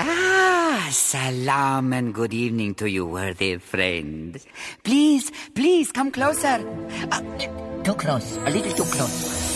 Salam and good evening to you, worthy friend. Please, come closer. Too close, a little too close.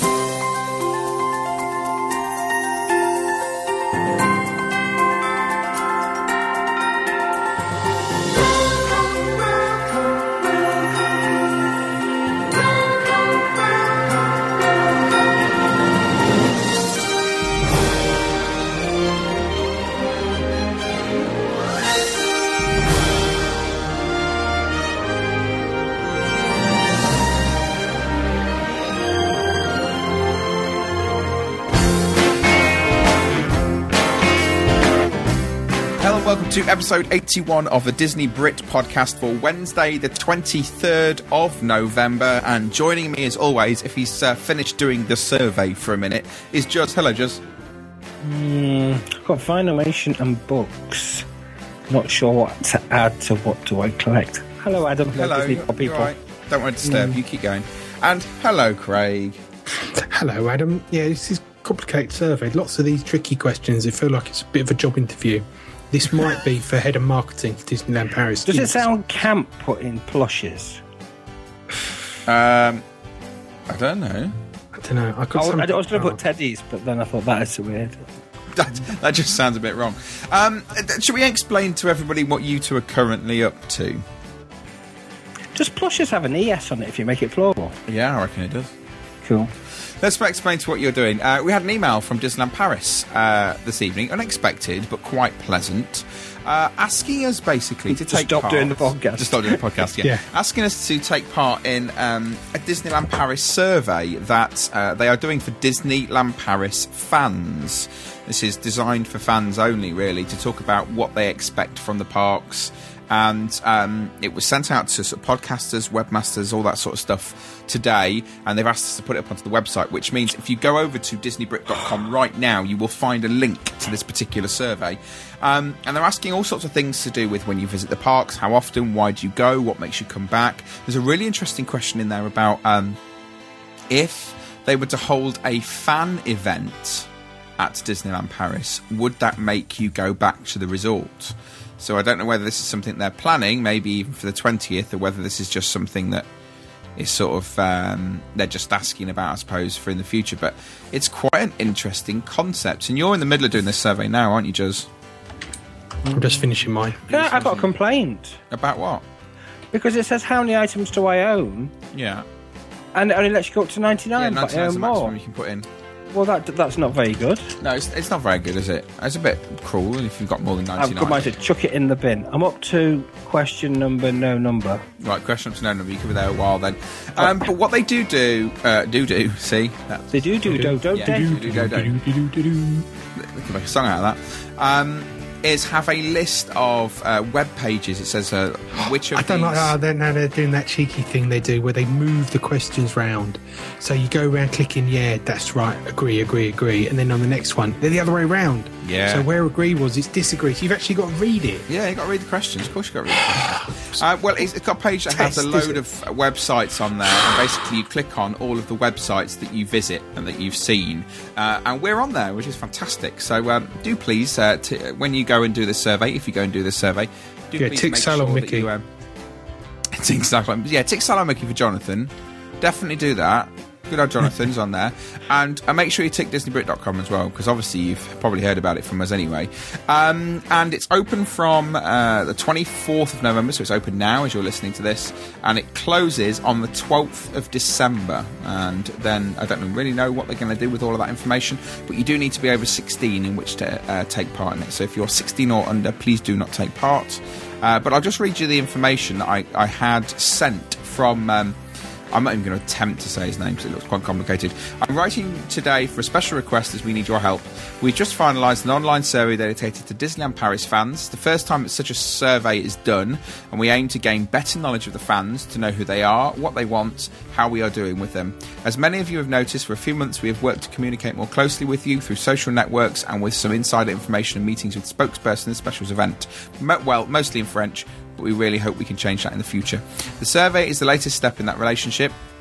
Welcome to episode 81 of the Disney Brit podcast for Wednesday, the 23rd of November. And joining me, as always, if he's finished doing the survey for a minute, is Juz. Hello, Juz. I've got Vinylation and books. Not sure what to add to what do I collect. Hello, Adam. Hello, people. Right. Don't want to disturb you. Keep going. And hello, Craig. Hello, Adam. Yeah, this is a complicated survey. Lots of these tricky questions. I feel like it's a bit of a job interview. This might be for head of marketing for Disneyland Paris. Does it sound camp putting plushes? I don't know. I don't know. I was going to put teddies, but then I thought that is weird. That just sounds a bit wrong. Should we explain to everybody what you two are currently up to? Does plushes have an ES on it if you make it floral? Yeah, I reckon it does. Cool. Let's explain to what you're doing. We had an email from Disneyland Paris this evening, unexpected but quite pleasant, asking us basically to take part. Stop doing the podcast. Just stop doing the podcast, yeah. Asking us to take part in a Disneyland Paris survey that they are doing for Disneyland Paris fans. This is designed for fans only, really, to talk about what they expect from the parks. And it was sent out to sort of podcasters, webmasters, all that sort of stuff today, and they've asked us to put it up onto the website, which means if you go over to disneybrit.com right now, you will find a link to this particular survey. And they're asking all sorts of things to do with when you visit the parks, how often, why do you go, what makes you come back. There's a really interesting question in there about if they were to hold a fan event at Disneyland Paris, would that make you go back to the resort? So I don't know whether this is something they're planning, maybe even for the 20th, or whether this is just something that is sort of they're just asking about, I suppose, for in the future. But it's quite an interesting concept. And you're in the middle of doing this survey now, aren't you, Juz? I'm just finishing mine. Yeah, I got a complaint. About what? Because it says, how many items do I own? Yeah. And it only lets you go up to 99, yeah, 99 but I is own the more. maximum you can put in. Well, that's not very good. No, it's not very good, is it? It's a bit cruel if you've got more than 99. I've got mine to chuck it in the bin. I'm up to question number, no number. Right, question up to no number. You could be there a while then. But what they do, see? They do. They can make a song out of that. Is have a list of web pages. It says which of I don't these... like they're doing that cheeky thing they do where they move the questions round. So you go around clicking, yeah, that's right, agree, and then on the next one, they're the other way round. Yeah. So where agree was, it's disagree. So you've actually got to read it. Yeah, you've got to read the questions. Of course you've got to read the questions. Well, it's got a page that has a load of websites on there, and basically you click on all of the websites that you visit and that you've seen. And we're on there, which is fantastic. So do please, when you go and do this survey, if you go and do this survey, please tick make Sal sure on Mickey. that you... tick Sal on Mickey for Jonathan. Definitely do that. Good old Jonathan's on there. And make sure you tick disneybrit.com as well, because obviously you've probably heard about it from us anyway. And it's open from the 24th of November, so it's open now as you're listening to this, and it closes on the 12th of December. And then I don't really know what they're going to do with all of that information, but you do need to be over 16 in which to take part in it. So if you're 16 or under, please do not take part. But I'll just read you the information that I had sent from... I'm not even going to attempt to say his name because it looks quite complicated. I'm writing today for a special request as we need your help. We've just finalised an online survey dedicated to Disneyland Paris fans. The first time that such a survey is done, and we aim to gain better knowledge of the fans, to know who they are, what they want, how we are doing with them. As many of you have noticed, for a few months we have worked to communicate more closely with you through social networks and with some insider information and meetings with spokesperson and specials event. Well, mostly in French, but we really hope we can change that in the future. The survey is the latest step in that relationship.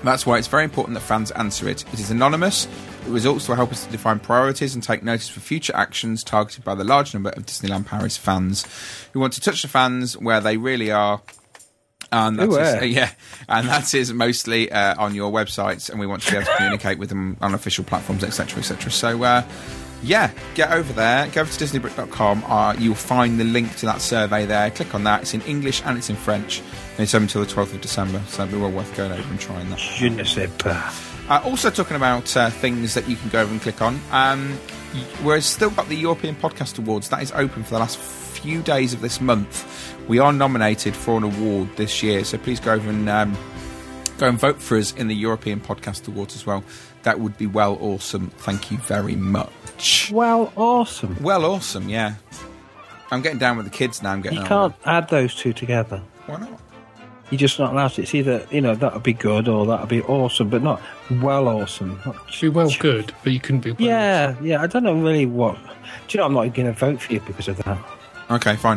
That's why it's very important that fans answer it. It is anonymous. The results will help us to define priorities and take notice for future actions targeted by the large number of Disneyland Paris fans who want to touch the fans where they really are. And that is mostly on your websites, and we want to be able to communicate with them on official platforms, etc., etc. So, get over there. Go over to DisneyBrit.com. You'll find the link to that survey there. Click on that. It's in English and it's in French. And it's open until the 12th of December, so it'll be well worth going over and trying that. Je ne sais pas. Also talking about things that you can go over and click on. We've still got the European Podcast Awards. That is open for the last few days of this month. We are nominated for an award this year, so please go over and vote for us in the European Podcast Awards as well. That would be well awesome. Thank you very much. Well awesome. Well awesome, yeah. I'm getting down with the kids now. You can't add those two together. Why not? You're just not allowed to. It's either, that would be good or that would be awesome, but not well awesome. Be well good, but you couldn't be well awesome. Yeah, I don't know really what... Do you know, I'm not going to vote for you because of that. Okay, fine.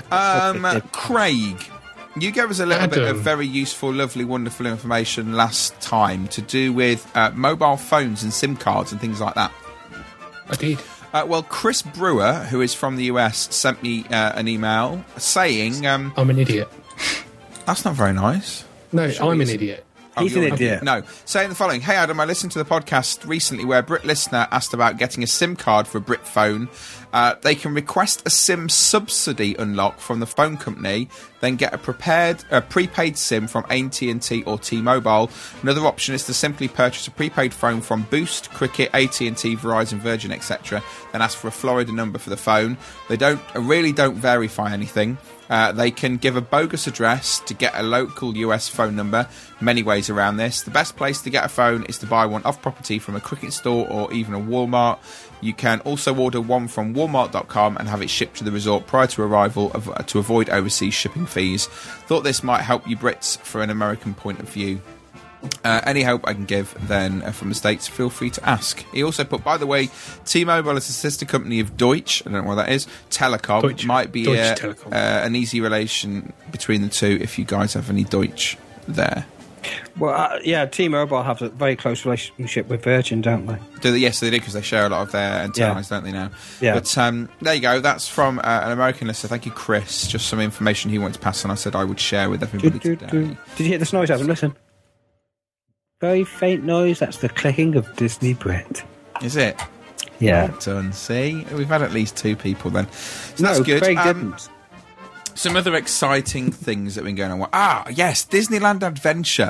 Craig, you gave us a little bit of very useful, lovely, wonderful information last time to do with mobile phones and SIM cards and things like that. I did. Well, Chris Brewer, who is from the US, sent me an email saying... I'm an idiot. That's not very nice. No, I'm an idiot. He's an idiot. No. Saying the following. Hey, Adam, I listened to the podcast recently where a Brit listener asked about getting a SIM card for a Brit phone. They can request a SIM subsidy unlock from the phone company, then get a prepaid SIM from AT&T or T-Mobile. Another option is to simply purchase a prepaid phone from Boost, Cricket, AT&T, Verizon, Virgin, etc. Then ask for a Florida number for the phone. They really don't verify anything. They can give a bogus address to get a local US phone number. Many ways around this. The best place to get a phone is to buy one off property from a Cricket store or even a Walmart. You can also order one from Walmart.com and have it shipped to the resort prior to arrival to avoid overseas shipping fees. Thought this might help you Brits for an American point of view. Any help I can give then from the States, feel free to ask. He also put, by the way, T-Mobile is a sister company of Deutsche, I don't know what that is, Telecom. Deutsche. Might be Telecom. An easy relation between the two if you guys have any Deutsche there. Well, T-Mobile have a very close relationship with Virgin, don't they? Yes, they do, because they share a lot of their antennas, don't they, now? Yeah. But there you go. That's from an American listener. Thank you, Chris. Just some information he wanted to pass on. I said I would share with everybody today. Did you hear this noise, Adam? Listen. Very faint noise. That's the clicking of Disney Brit. Is it? Yeah. Well done. See? We've had at least two people then. So no, that's good. Craig didn't. Some other exciting things that have been going on. Yes, Disneyland Adventure.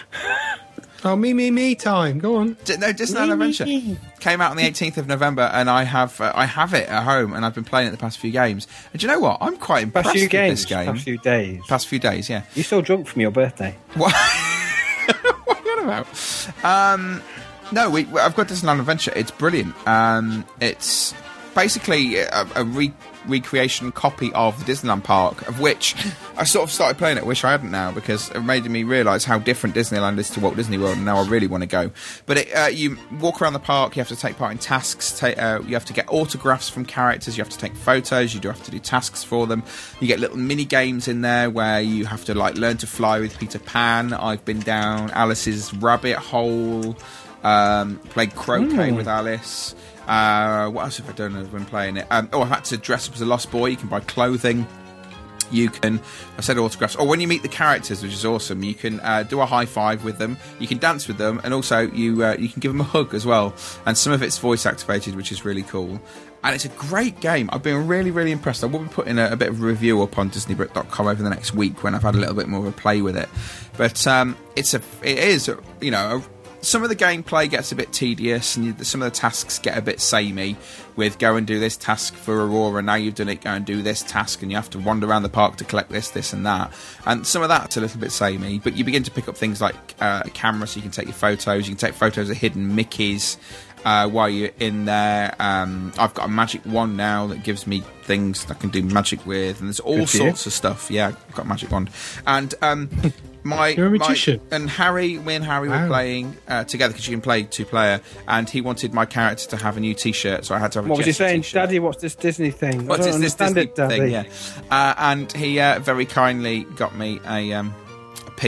Oh, me time. Go on. Disneyland Adventure came out on the 18th of November, and I have it at home, and I've been playing it the past few games. And do you know what? I'm quite impressed with this game. Past few days. Past few days, yeah. You're still drunk from your birthday. What? What are you on about? No, I've got Disneyland Adventure. It's brilliant. It's basically a recreation copy of the Disneyland Park, of which I sort of started playing it. Wish I hadn't now, because it made me realise how different Disneyland is to Walt Disney World, and now I really want to go. But you walk around the park, you have to take part in tasks, you have to get autographs from characters, you have to take photos, you do have to do tasks for them. You get little mini games in there where you have to learn to fly with Peter Pan. I've been down Alice's rabbit hole, played croquet with Alice. What else have I done? I've been playing it. I've had to dress up as a lost boy. You can buy clothing. You can, I said autographs. Or when you meet the characters, which is awesome, you can do a high five with them. You can dance with them, and also you can give them a hug as well. And some of it's voice activated, which is really cool. And it's a great game. I've been really, really impressed. I will be putting a bit of a review up on DisneyBrit.com over the next week when I've had a little bit more of a play with it. But it is, some of the gameplay gets a bit tedious, and some of the tasks get a bit samey with go and do this task for Aurora, now you've done it, go and do this task, and you have to wander around the park to collect this and that. And some of that's a little bit samey, but you begin to pick up things like a camera so you can take your photos. You can take photos of hidden Mickeys while you're in there. I've got a magic wand now that gives me things that I can do magic with, and there's all sorts of stuff. Yeah, I've got a magic wand. And you're a magician. Me and Harry were playing together, because you can play two-player, and he wanted my character to have a new T-shirt, so I had to have a What was he saying? T-shirt. Daddy, what's this Disney thing? What's this Disney thing, yeah. And he very kindly got me a pink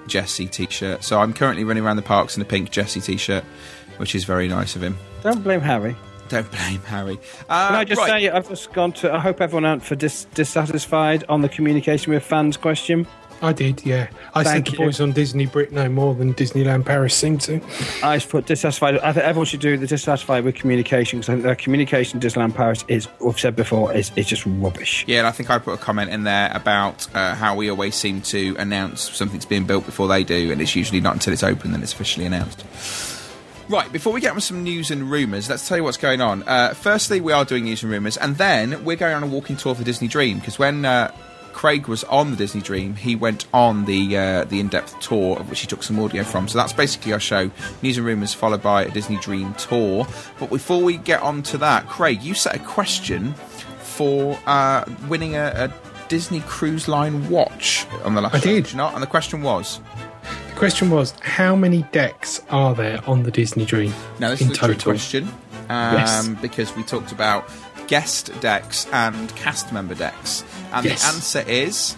Jessie t-shirt. So I'm currently running around the parks in a pink Jessie t-shirt, which is very nice of him. Don't blame Harry. Don't blame Harry. Can I just say, I've just gone to... I hope everyone out for dissatisfied on the communication with fans question. I did, yeah. I said the boys on Disney Brit know more than Disneyland Paris seem to. I put dissatisfied. I think everyone should do the dissatisfied with communication, because I think the communication in Disneyland Paris is, we've said before, is just rubbish. Yeah, and I think I put a comment in there about how we always seem to announce something's being built before they do, and it's usually not until it's open that it's officially announced. Right, before we get on with some news and rumours, let's tell you what's going on. Firstly, we are doing news and rumours, and then we're going on a walking tour of the Disney Dream, because when Craig was on the Disney Dream, he went on the in-depth tour, of which he took some audio from. So that's basically our show, news and rumours, followed by a Disney Dream tour. But before we get on to that, Craig, you set a question for winning a Disney Cruise Line watch on the last show. I did. Did you not? And the question was... The question was, how many decks are there on the Disney Dream now, this in is a total? Trick question, Yes. Because we talked about guest decks and cast member decks. And the answer is...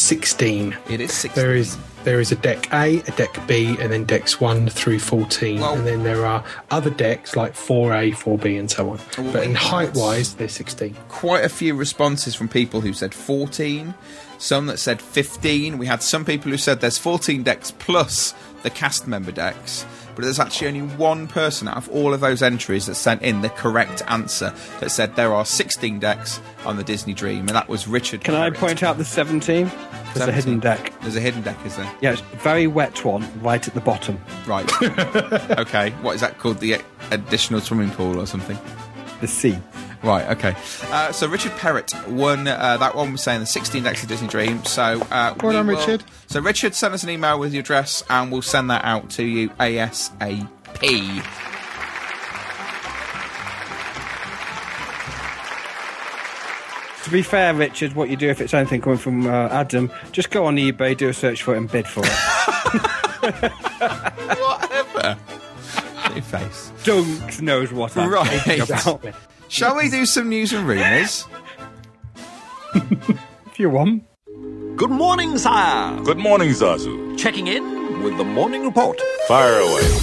16. It is 16. There is a deck A, a deck B, and then decks 1 through 14. Well, and then there are other decks like 4A, 4B, and so on. But in height-wise, they're 16. Quite a few responses from people who said 14, some that said 15. We had some people who said there's 14 decks plus the cast member decks. But there's actually only one person out of all of those entries that sent in the correct answer that said there are 16 decks on the Disney Dream, and that was Richard. Can I point out the 17? There's a hidden deck. There's a hidden deck, is there? Yeah, it's a very wet one right at the bottom. Right. Okay. What is that called? The additional swimming pool or something? The sea. Right, okay. So Richard Perrott won that one, was saying the 16 decks of Disney Dream. So well done, Richard. So Richard, send us an email with your address and we'll send that out to you ASAP. To be fair, Richard, what you do if it's anything coming from Adam, just go on eBay, do a search for it and bid for it. Whatever. Your face. Dunk knows what I'm talking about. Shall we do some news and rumours? If you want. Good morning, sire. Good morning, Zazu. Checking in with the morning report. Fire away.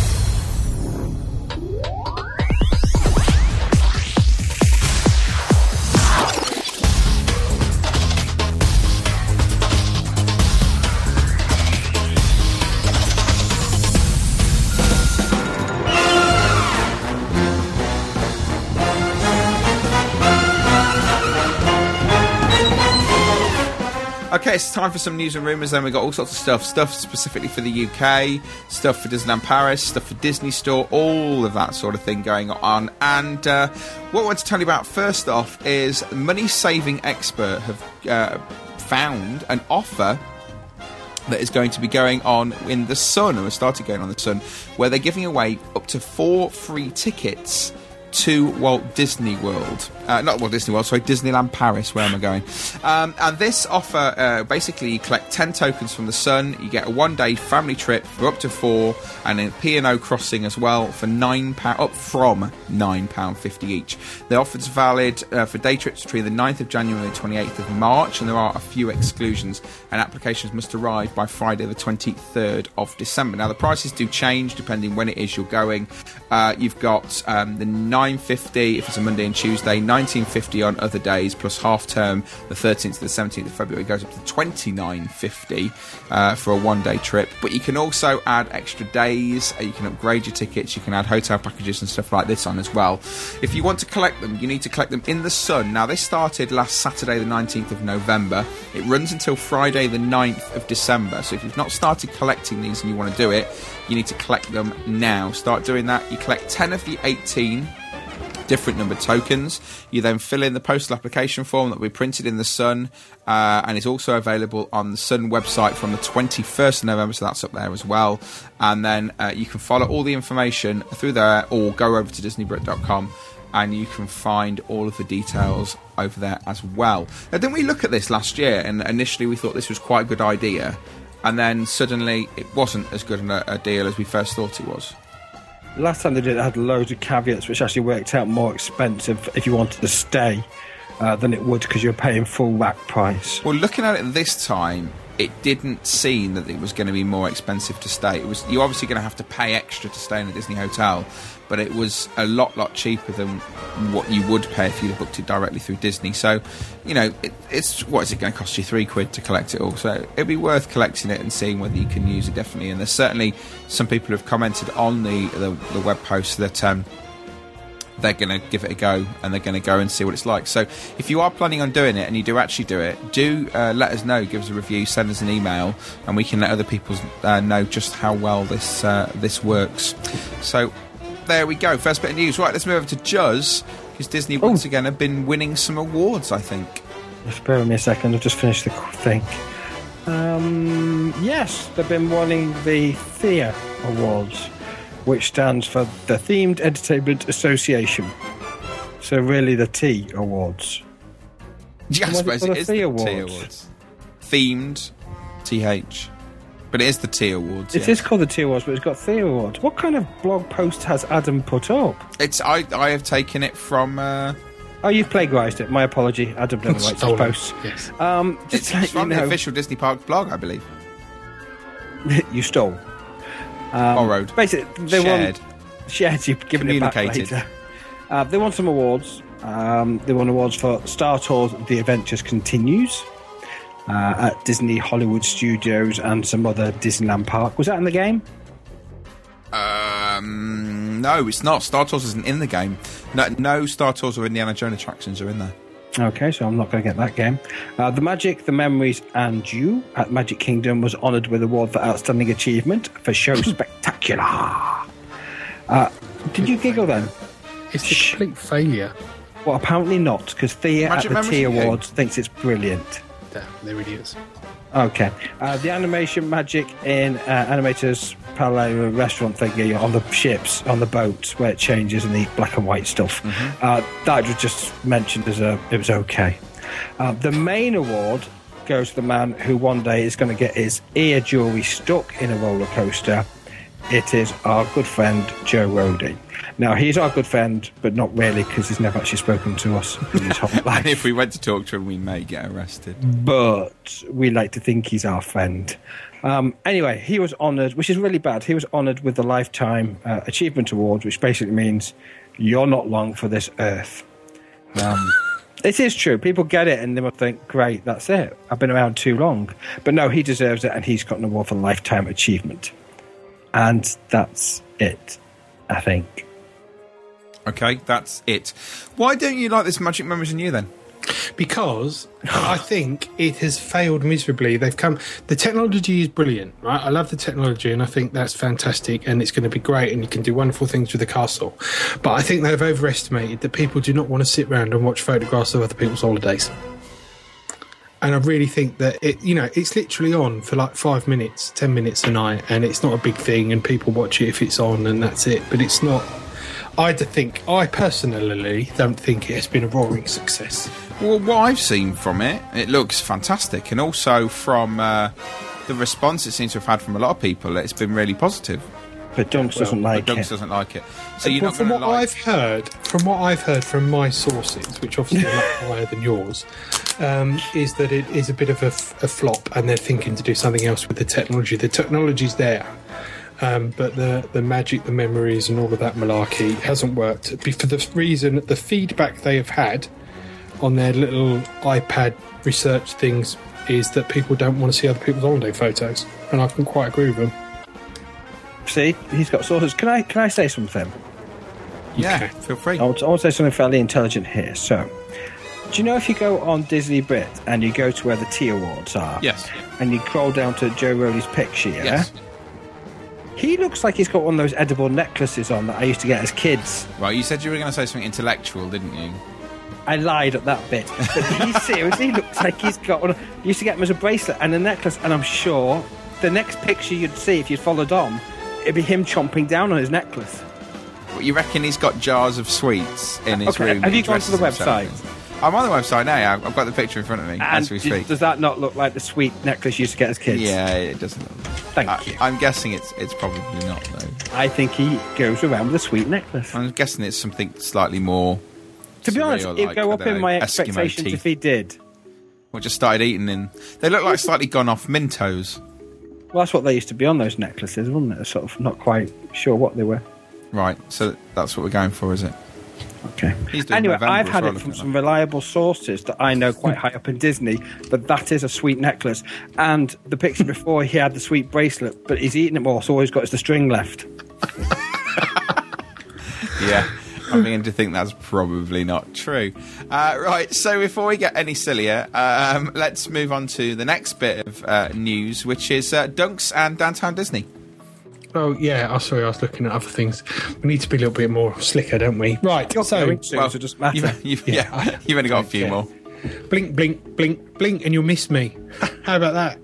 Okay, it's time for some news and rumours. Then we've got all sorts of stuff. Stuff specifically for the UK, stuff for Disneyland Paris, stuff for Disney Store, all of that sort of thing going on. And what I want to tell you about first off is Money Saving Expert have found an offer that is going to be going on in the Sun, or started going on the Sun, where they're giving away up to 4 free tickets to Walt Disney World. Not Walt Disney World, sorry, Disneyland Paris. Where am I going? And this offer, basically, you collect 10 tokens from the Sun, you get a one-day family trip for up to 4, and a P&O crossing as well for £9, up from £9.50 each. The offer's valid for day trips between the 9th of January and the 28th of March, and there are a few exclusions, and applications must arrive by Friday the 23rd of December. Now, the prices do change depending when it is you're going. You've got the $9.50 if it's a Monday and Tuesday, $19.50 on other days, plus half term the 13th to the 17th of February goes up to $29.50 for a one-day trip. But you can also add extra days, you can upgrade your tickets, you can add hotel packages and stuff like this on as well. If you want to collect them, you need to collect them in the Sun. Now, this started last Saturday the 19th of November. It runs until Friday the 9th of December. So if you've not started collecting these and you want to do it, you need to collect them now. Start doing that. You collect 10 of the 18 different numbered tokens. You then fill in the postal application form that we printed in the Sun, and it's also available on the Sun website from the 21st of November, so that's up there as well. And then you can follow all the information through there, or go over to disneybrit.com and you can find all of the details over there as well. Now, didn't we look at this last year, and initially we thought this was quite a good idea, and then suddenly it wasn't as good a deal as we first thought it was? Last time they did it had loads of caveats, which actually worked out more expensive if you wanted to stay than it would because you're paying full rack price. Well, looking at it this time, it didn't seem that it was going to be more expensive to stay. You're obviously going to have to pay extra to stay in a Disney hotel, but it was a lot cheaper than what you would pay if you'd booked it directly through Disney. So, it's what is it going to cost you £3 to collect it all? So it'd be worth collecting it and seeing whether you can use it, definitely. And there's certainly some people who have commented on the web post that they're going to give it a go, and they're going to go and see what it's like. So if you are planning on doing it and you do actually do it, let us know, give us a review, send us an email, and we can let other people know just how well this works. So there we go, first bit of news. Right, let's move over to Juz, because Disney once again have been winning some awards, I think. Just bear with me a second, I've just finished the thing. Yes, they've been winning the THEA Awards, which stands for the Themed Entertainment Association. So really the T Awards. Yeah, I suppose it is the T Awards. Awards. Themed, TH. But it is the T Awards. It is called the T Awards, but it's got THEA Awards. What kind of blog post has Adam put up? I have taken it from... Oh, you've plagiarised it. My apology. Adam never writes his posts. Yes. It's from the official Disney Parks blog, I believe. You stole. Borrowed. Basically, they shared. Shared, you've given it back later. They won some awards. They won awards for Star Tours The Adventures Continues at Disney Hollywood Studios and some other Disneyland park. Was that in the game? No, it's not. Star Tours isn't in the game. No Star Tours or Indiana Jones attractions are in there. Okay, so I'm not going to get that game. The Magic, the Memories, and You at Magic Kingdom was honoured with award for Outstanding Achievement for Show Spectacular. Did you giggle then? It's a complete failure. Well, apparently not, because THEA at the T Awards thinks it's brilliant. They're idiots. Okay. The animation magic in Animators Parallel restaurant thingy on the ships, on the boats, where it changes and the black and white stuff. Mm-hmm. That was just mentioned as it was okay. The main award goes to the man who one day is going to get his ear jewellery stuck in a roller coaster. It is our good friend Joe Roddy. Now, he's our good friend, but not really, because he's never actually spoken to us in his whole life. And if we went to talk to him, we may get arrested. But we like to think he's our friend. Anyway, he was honoured, which is really bad. He was honoured with the Lifetime Achievement Award, which basically means you're not long for this earth. It is true. People get it and they would think, great, that's it. I've been around too long. But no, he deserves it, and he's got an award for Lifetime Achievement. And that's it, I think. Okay, that's it. Why don't you like this Magic Memories and You then? Because I think it has failed miserably. The technology is brilliant, right? I love the technology, and I think that's fantastic, and it's going to be great, and you can do wonderful things with the castle. But I think they've overestimated that people do not want to sit around and watch photographs of other people's holidays. And I really think that it's literally on for like 5 minutes, 10 minutes a night, and it's not a big thing, and people watch it if it's on, and that's it. But it's not. I personally don't think it has been a roaring success. Well, what I've seen from it, it looks fantastic, and also from the response it seems to have had from a lot of people, it's been really positive. But Dunks doesn't like it. Dunks doesn't like it. So you're not from what I've heard from my sources, which obviously are much higher than yours, is that it is a bit of a flop, and they're thinking to do something else with the technology. The technology's there. But the magic, the memories, and all of that malarkey hasn't worked for the reason that the feedback they have had on their little iPad research things is that people don't want to see other people's holiday photos, and I can quite agree with them. See, he's got sources. Can I say something? Yeah, feel free. I want to say something fairly intelligent here. So, do you know if you go on Disney Brit and you go to where the T Awards are? Yes. And you scroll down to Joe Roddy's picture, yeah? Yes. He looks like he's got one of those edible necklaces on that I used to get as kids. Right, you said you were going to say something intellectual, didn't you? I lied at that bit. But he seriously looks like he's got one. You used to get him as a bracelet and a necklace, and I'm sure the next picture you'd see if you'd followed on, it'd be him chomping down on his necklace. Well, you reckon he's got jars of sweets in his room? Have you gone to the website? I'm on the website now. I've got the picture in front of me as we speak. Does that not look like the sweet necklace you used to get as kids? Yeah, it doesn't look. Thank you. I'm guessing it's probably not, though. I think he goes around with a sweet necklace. I'm guessing it's something slightly more. To be honest, it'd go up in my expectations if he did. Or just started eating in... They look like slightly gone off Mentos. Well, that's what they used to be on those necklaces, wasn't it? Sort of not quite sure what they were. Right, so that's what we're going for, is it? Okay. He's doing Anyway, November I've as had well, it from looking some reliable sources that I know quite high up in Disney, but that is a sweet necklace. And the picture before, he had the sweet bracelet, but he's eaten it more, so all he's got is the string left. Yeah, I'm beginning to think that's probably not true. Right, so before we get any sillier, let's move on to the next bit of news, which is Dunks and Downtown Disney. Oh, yeah. Oh, sorry, I was looking at other things. We need to be a little bit more slicker, don't we? Right, so so it doesn't matter. You've only got a few more. blink, blink, blink, blink, and you'll miss me. How about that?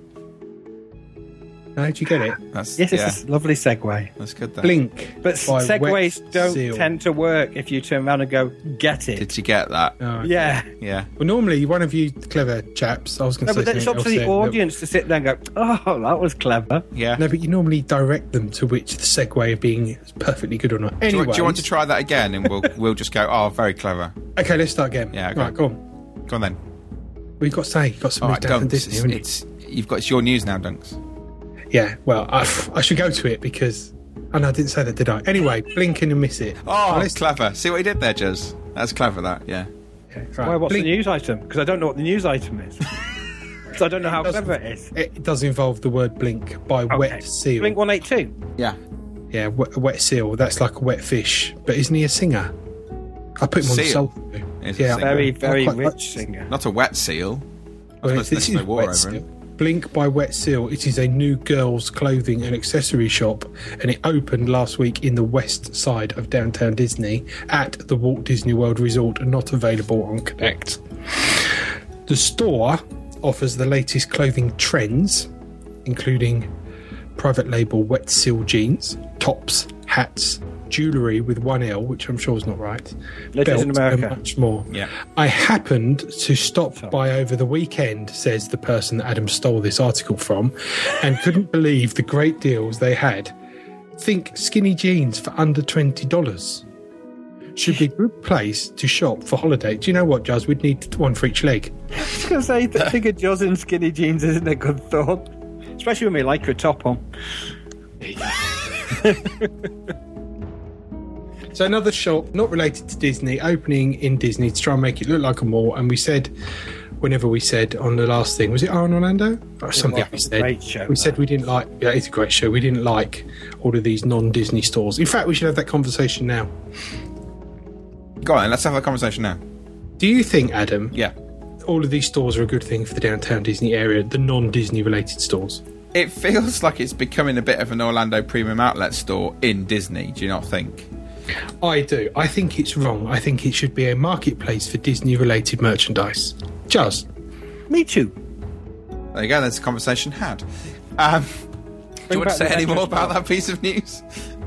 No, did you get it? Yes, it's a lovely segue. That's good, though. Blink. But by segues Wet don't Seal. tend to work if you turn around and go, get it. Did you get that? Oh, Yeah. Yeah. well, normally, one of you clever chaps, I was going No, to say but it's up to something the else there, audience to sit there and go, oh, that was clever. Yeah. No, but you normally direct them to which the segue of being perfectly good or not. Anyway, Do you want to try that again, and we'll just go, oh, very clever. Okay, let's start again. Yeah, okay. Right, go on. Go on, then. We've got to say, you've got some All news right, down from Dunks, Disney, haven't you? it's your news now, Dunks. Yeah, well, I should go to it because... Oh, no, I didn't say that, did I? Anyway, blink and miss it. Oh, let's... clever. See what he did there, Jez? That's clever, that, yeah. Okay, right. Why, what's blink. the news item? Because I don't know what the news item is. So I don't know how clever it is. It does involve the word blink by Wet Seal. Blink 182. Yeah. Yeah, wet Seal. That's like a wet fish. But isn't he a singer? I put him on the Seal. soul. He's a Yeah, singer. Very, very quite like- rich singer. Not a wet seal. Well, There's this no is water Wet over Seal. him. Blink by Wet Seal. It is a new girls' clothing and accessory shop, and it opened last week in the west side of downtown Disney at the Walt Disney World Resort, and not available on Connect. The store offers the latest clothing trends, including private label Wet Seal jeans, tops, hats, jewellery with one L, which I'm sure is not right, It is in belts, America. and much more. Yeah. I happened to stop by over the weekend, says the person that Adam stole this article from, and couldn't believe the great deals they had. Think skinny jeans for under $20. Should be a good place to shop for holiday. Do you know what, Jazz? We'd need one for each leg. I was going to say, the bigger Jaws in skinny jeans isn't a good thought. Especially when we like your top on. So another shop, not related to Disney, opening in Disney to try and make it look like a mall. And we said, whenever we said on the last thing, was it Iron Orlando? Or something we was a said. great show, We said we didn't like, yeah, it's a great show. We didn't like all of these non-Disney stores. In fact, we should have that conversation now. Go on, then, let's have that conversation now. Do you think, Adam, Yeah. all of these stores are a good thing for the downtown Disney area, the non-Disney related stores? It feels like it's becoming a bit of an Orlando premium outlet store in Disney, do you not think? I do. I think it's wrong. I think it should be a marketplace for Disney-related merchandise. Just. Me too. There you go, there's a conversation had. Do you want to back say the any more Metro about that piece of news?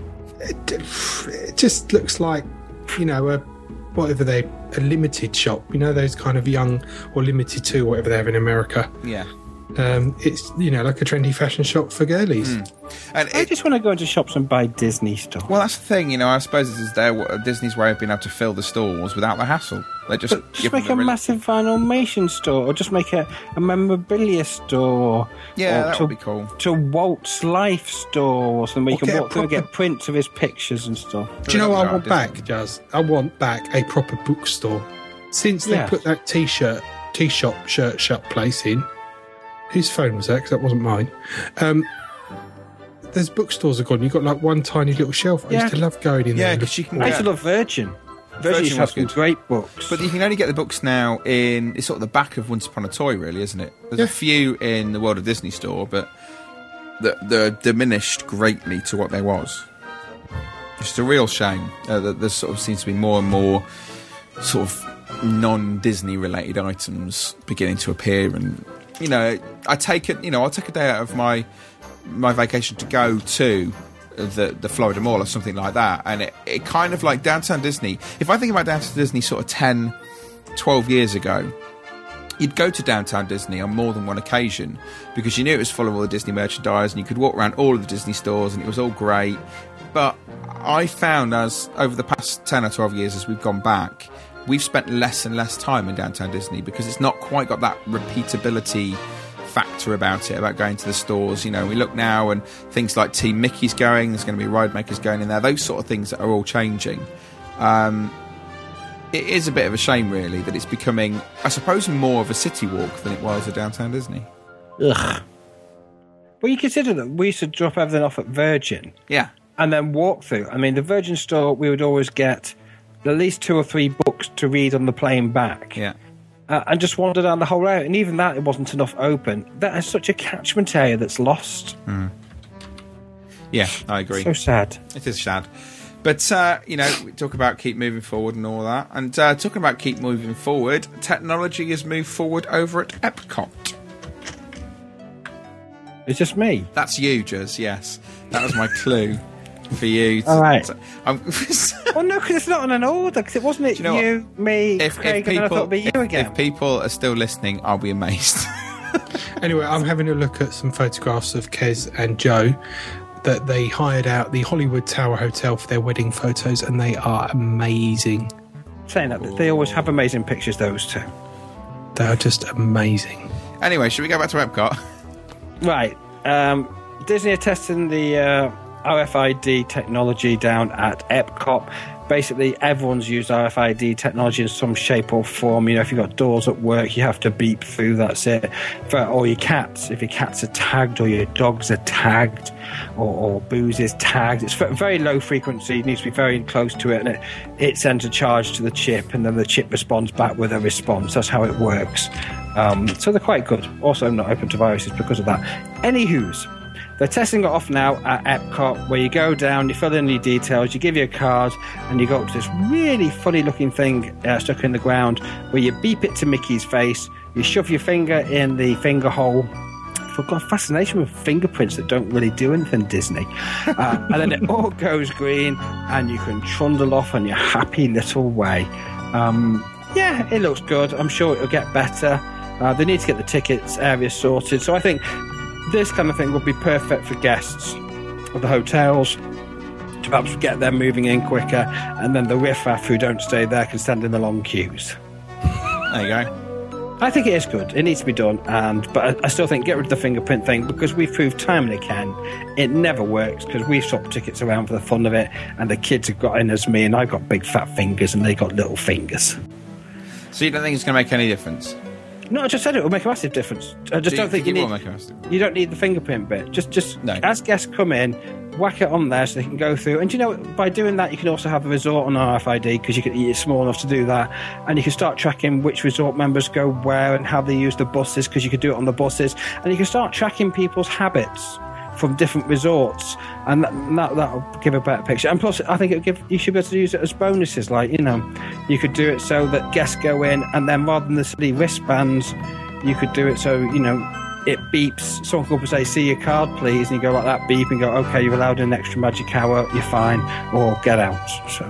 It just looks like, you know, a limited shop. You know, those kind of young or limited to whatever they have in America. Yeah. It's, you know, like a trendy fashion shop for girlies. And I just want to go into shops and buy Disney stuff. well, that's the thing, you know, I suppose this is Disney's way of being able to fill the stores without the hassle. They just But just give make them a the massive Vinylmation store, or just make a memorabilia store. Yeah, or that would be cool. To Walt's Life store, or something where you Or can get a walk through and proper- get prints of his pictures and stuff. Do you know what I want Disney. back, Jazz? I want back a proper bookstore. Since they Yes. put that shirt shop place in, whose phone was that? Because that wasn't mine. There's bookstores are gone. You've got like one tiny little shelf. I Yeah. used to love going in there. Yeah, and because you can I get... used to love Virgin. Virgin used to was have some good. great books. But you can only get the books now in... It's sort of the back of Once Upon a Toy, really, isn't it? There's Yeah. a few in the World of Disney store, but they're diminished greatly to what there was. It's a real shame that there sort of seems to be more and more sort of non-Disney related items beginning to appear. And, you know, I'll take a day out of my vacation to go to the Florida Mall or something like that, and it kind of like Downtown Disney. If I think about Downtown Disney sort of 10, 12 years ago, you'd go to Downtown Disney on more than one occasion because you knew it was full of all the Disney merchandise and you could walk around all of the Disney stores and it was all great. But I found as over the past 10 or 12 years as we've gone back, we've spent less and less time in Downtown Disney because it's not quite got that repeatability factor about it, about going to the stores. You know, we look now and things like Team Mickey's going, there's going to be Ride Makers going in there, those sort of things that are all changing. It is a bit of a shame, really, that it's becoming, I suppose, more of a city walk than it was at Downtown Disney. Ugh. Well, you consider that we used to drop everything off at Virgin. Yeah. And then walk through. I mean, the Virgin store, we would always get at least 2 or 3 books to read on the plane back. Yeah. And just wander down the whole route. And even that, it wasn't enough open. That is such a catchment area that's lost. Yeah, I agree. So sad. It is sad. But, you know, we talk about keep moving forward and all that. And talking about keep moving forward, technology has moved forward over at Epcot. It's just me. That's you, Juz, yes. That was my clue for you. All right. Well, no, because it's not in an order. Because it wasn't you, me, Craig, and then I thought it'd be you again. If people are still listening, I'll be amazed. Anyway, I'm having a look at some photographs of Kez and Joe that they hired out the Hollywood Tower Hotel for their wedding photos, and they are amazing. Saying that, they always have amazing pictures, those two. They are just amazing. Anyway, should we go back to Epcot? Right. Disney are testing the RFID technology down at Epcot. Basically, everyone's used RFID technology in some shape or form. You know, if you've got doors at work, you have to beep through, that's it. For all your cats, if your cats are tagged or your dogs are tagged or booze is tagged, it's very low frequency. It needs to be very close to it, and it sends a charge to the chip, and then the chip responds back with a response. That's how it works. So they're quite good. Also not open to viruses because of that. Anywho's, they're testing it off now at Epcot, where you go down, you fill in your details, you give your card, and you go up to this really funny-looking thing stuck in the ground, where you beep it to Mickey's face, you shove your finger in the finger hole. I've got a fascination with fingerprints that don't really do anything, Disney. And then it all goes green, and you can trundle off on your happy little way. Yeah, it looks good. I'm sure it'll get better. They need to get the tickets area sorted, so I think this kind of thing would be perfect for guests of the hotels to perhaps get them moving in quicker, and then the riffraff who don't stay there can stand in the long queues. There you go. I think it is good. It needs to be done, but I still think get rid of the fingerprint thing, because we've proved time and again it never works, because we've swapped tickets around for the fun of it, and the kids have got in as me, and I've got big fat fingers and they got little fingers. So you don't think it's going to make any difference? No, I just said it will make a massive difference. I just don't think you need. You don't need the fingerprint bit. Just no. As guests come in, whack it on there so they can go through. And you know, by doing that, you can also have a resort on RFID, because it's small enough to do that. And you can start tracking which resort members go where and how they use the buses, because you can do it on the buses. And you can start tracking people's habits from different resorts, and that'll give a better picture. And plus, I think you should be able to use it as bonuses. Like, you know, you could do it so that guests go in, and then rather than the silly wristbands, you could do it so, you know, it beeps. Someone could up and say, "See your card, please," and you go like that, beep, and go, "Okay, you're allowed an extra magic hour. You're fine," or "Get out." So.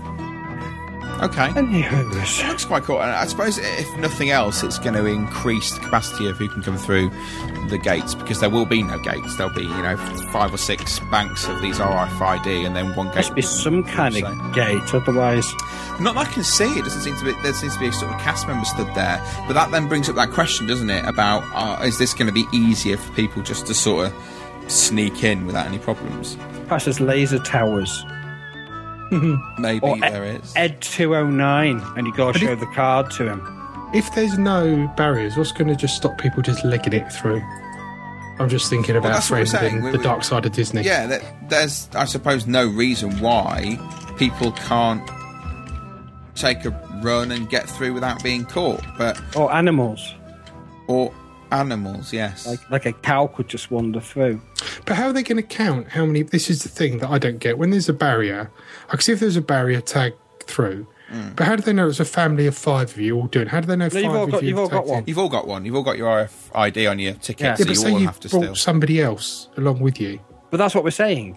Okay. Anywho, it looks quite cool. And I suppose, if nothing else, it's going to increase the capacity of who can come through the gates, because there will be no gates. There'll be, 5 or 6 banks of these RFID, and then one gate. There must be some kind of gate, otherwise. Not that I can see. It doesn't seem to be. There seems to be a sort of cast member stood there, but that then brings up that question, doesn't it? About is this going to be easier for people just to sort of sneak in without any problems? Perhaps there's laser towers. Maybe or there is. Ed 209, and you got to show the card to him. If there's no barriers, what's going to just stop people just legging it through? I'm just thinking about friends in the dark side of Disney. Yeah, there's, I suppose, no reason why people can't take a run and get through without being caught. Or animals. Or animals, yes. Like a cow could just wander through. But how are they going to count how many? This is the thing that I don't get. When there's a barrier, I can see if there's a barrier tag through. But how do they know it's a family of 5 of you all doing? How do they know 5 of you? You've all got one. You've all got one. You've all got your RFID on your ticket. Yeah, so but you say all you have to brought somebody else along with you. But that's what we're saying.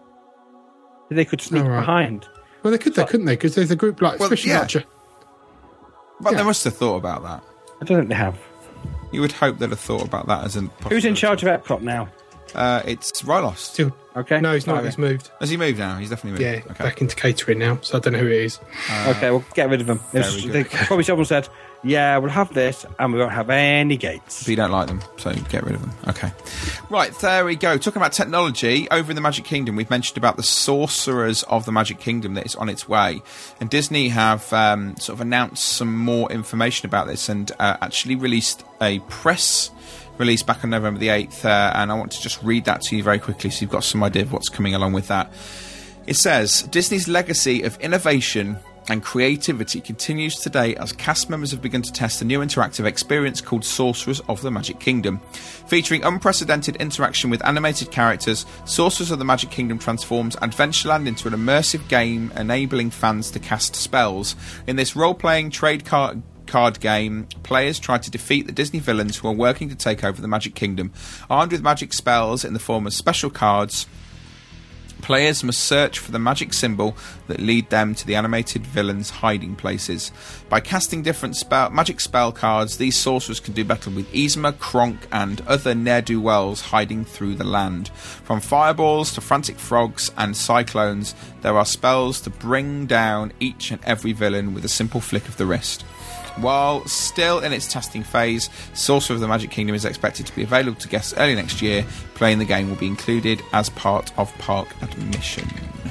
They could sneak behind. Well, they could, couldn't they? Because there's a group like Fish and Archer. But they must have thought about that. I don't think they have. You would hope they'd have thought about that as a possibility. Who's in charge of Epcot now? It's Rylos. Still, Okay. no, he's not. Okay. He's moved. Has he moved now? He's definitely moved. Yeah, Okay. back into catering now. So I don't know who it is. Okay, we'll get rid of them. Very good. Probably someone said, yeah, we'll have this and we won't have any gates. But you don't like them, so get rid of them. Okay. Right, there we go. Talking about technology, over in the Magic Kingdom, we've mentioned about the Sorcerers of the Magic Kingdom that is on its way. And Disney have sort of announced some more information about this and actually released a press release back on November the 8th. And I want to just read that to you very quickly so you've got some idea of what's coming along with that. It says, Disney's legacy of innovation and creativity continues today as cast members have begun to test a new interactive experience called Sorcerers of the Magic Kingdom. Featuring unprecedented interaction with animated characters, Sorcerers of the Magic Kingdom transforms Adventureland into an immersive game enabling fans to cast spells. In this role-playing trade card game, players try to defeat the Disney villains who are working to take over the Magic Kingdom. Armed with magic spells in the form of special cards, players must search for the magic symbol that lead them to the animated villains' hiding places. By casting different magic spell cards, these sorcerers can do battle with Yzma, Kronk, and other ne'er-do-wells hiding through the land. From fireballs to frantic frogs and cyclones, there are spells to bring down each and every villain with a simple flick of the wrist. While still in its testing phase, Sorcerer of the Magic Kingdom is expected to be available to guests early next year. Playing the game will be included as part of park admission.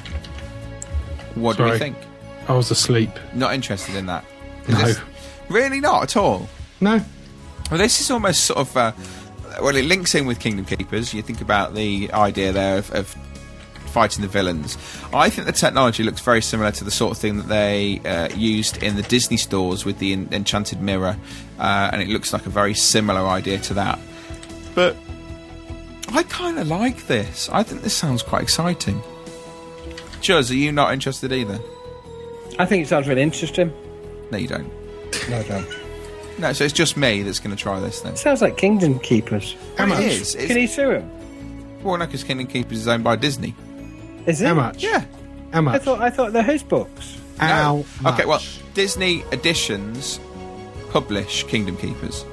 What do we think? I was asleep. Not interested in that? No. Really not at all? No. Well, this is almost sort of... well, it links in with Kingdom Keepers. You think about the idea there of fighting the villains. I think the technology looks very similar to the sort of thing that they used in the Disney stores with the Enchanted Mirror, and it looks like a very similar idea to that. But I kind of like this. I think this sounds quite exciting. Juz, are you not interested either? I think it sounds really interesting. No, you don't. No, I don't. No, so it's just me that's going to try this then. It sounds like Kingdom Keepers. How much? It is. Can you sue him? Well, no, because Kingdom Keepers is owned by Disney. Is it? How much? Yeah. How much? I thought they're his books. How much? Okay, well, Disney Editions publish Kingdom Keepers.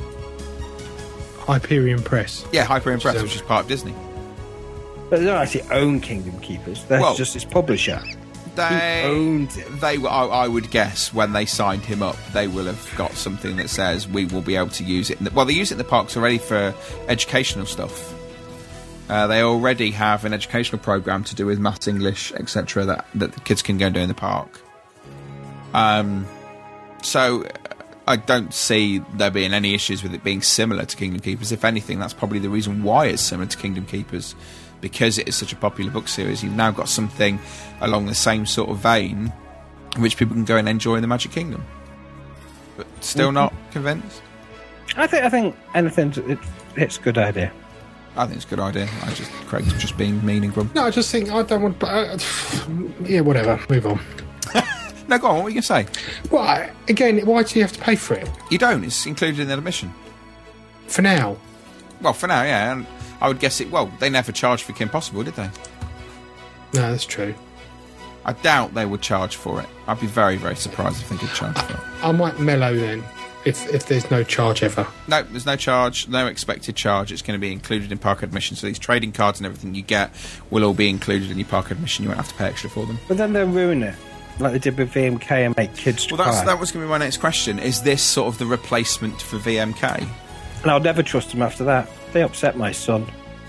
Hyperion Press. Yeah, Hyperion Press, So- which is part of Disney. But they don't actually own Kingdom Keepers. They're Well, just his publisher. They owns it? They were. I would guess when they signed him up, they will have got something that says we will be able to use it. Well, they use it in the parks already for educational stuff. They already have an educational program to do with maths, English, etc. That the kids can go and do in the park. So I don't see there being any issues with it being similar to Kingdom Keepers. If anything, that's probably the reason why it's similar to Kingdom Keepers, because it is such a popular book series. You've now got something along the same sort of vein, which people can go and enjoy in the Magic Kingdom. But still not convinced? I think anything. It's a good idea. I think it's a good idea. Craig's just being mean and grumpy. No, I just think I don't want. Yeah, whatever. Move on. No, go on. What were you going to say? Well, again, why do you have to pay for it? You don't. It's included in the admission. For now. Well, for now, yeah. And I would guess it. Well, they never charged for Kim Possible, did they? No, that's true. I doubt they would charge for it. I'd be very, very surprised if they did charge for it. I might mellow then if there's no charge ever. No, there's no charge, no expected charge. It's going to be included in park admission. So these trading cards and everything you get will all be included in your park admission. You won't have to pay extra for them. But then they'll ruin it, like they did with VMK, and make kids Well, cry. that was going to be my next question. Is this sort of the replacement for VMK? And I'll never trust them after that. They upset my son.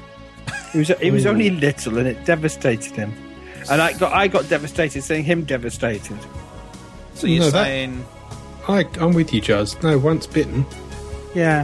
He was only little, and it devastated him. And I got devastated seeing him devastated. So you're No, that- saying... I'm with you, Juz. No, once bitten. Yeah,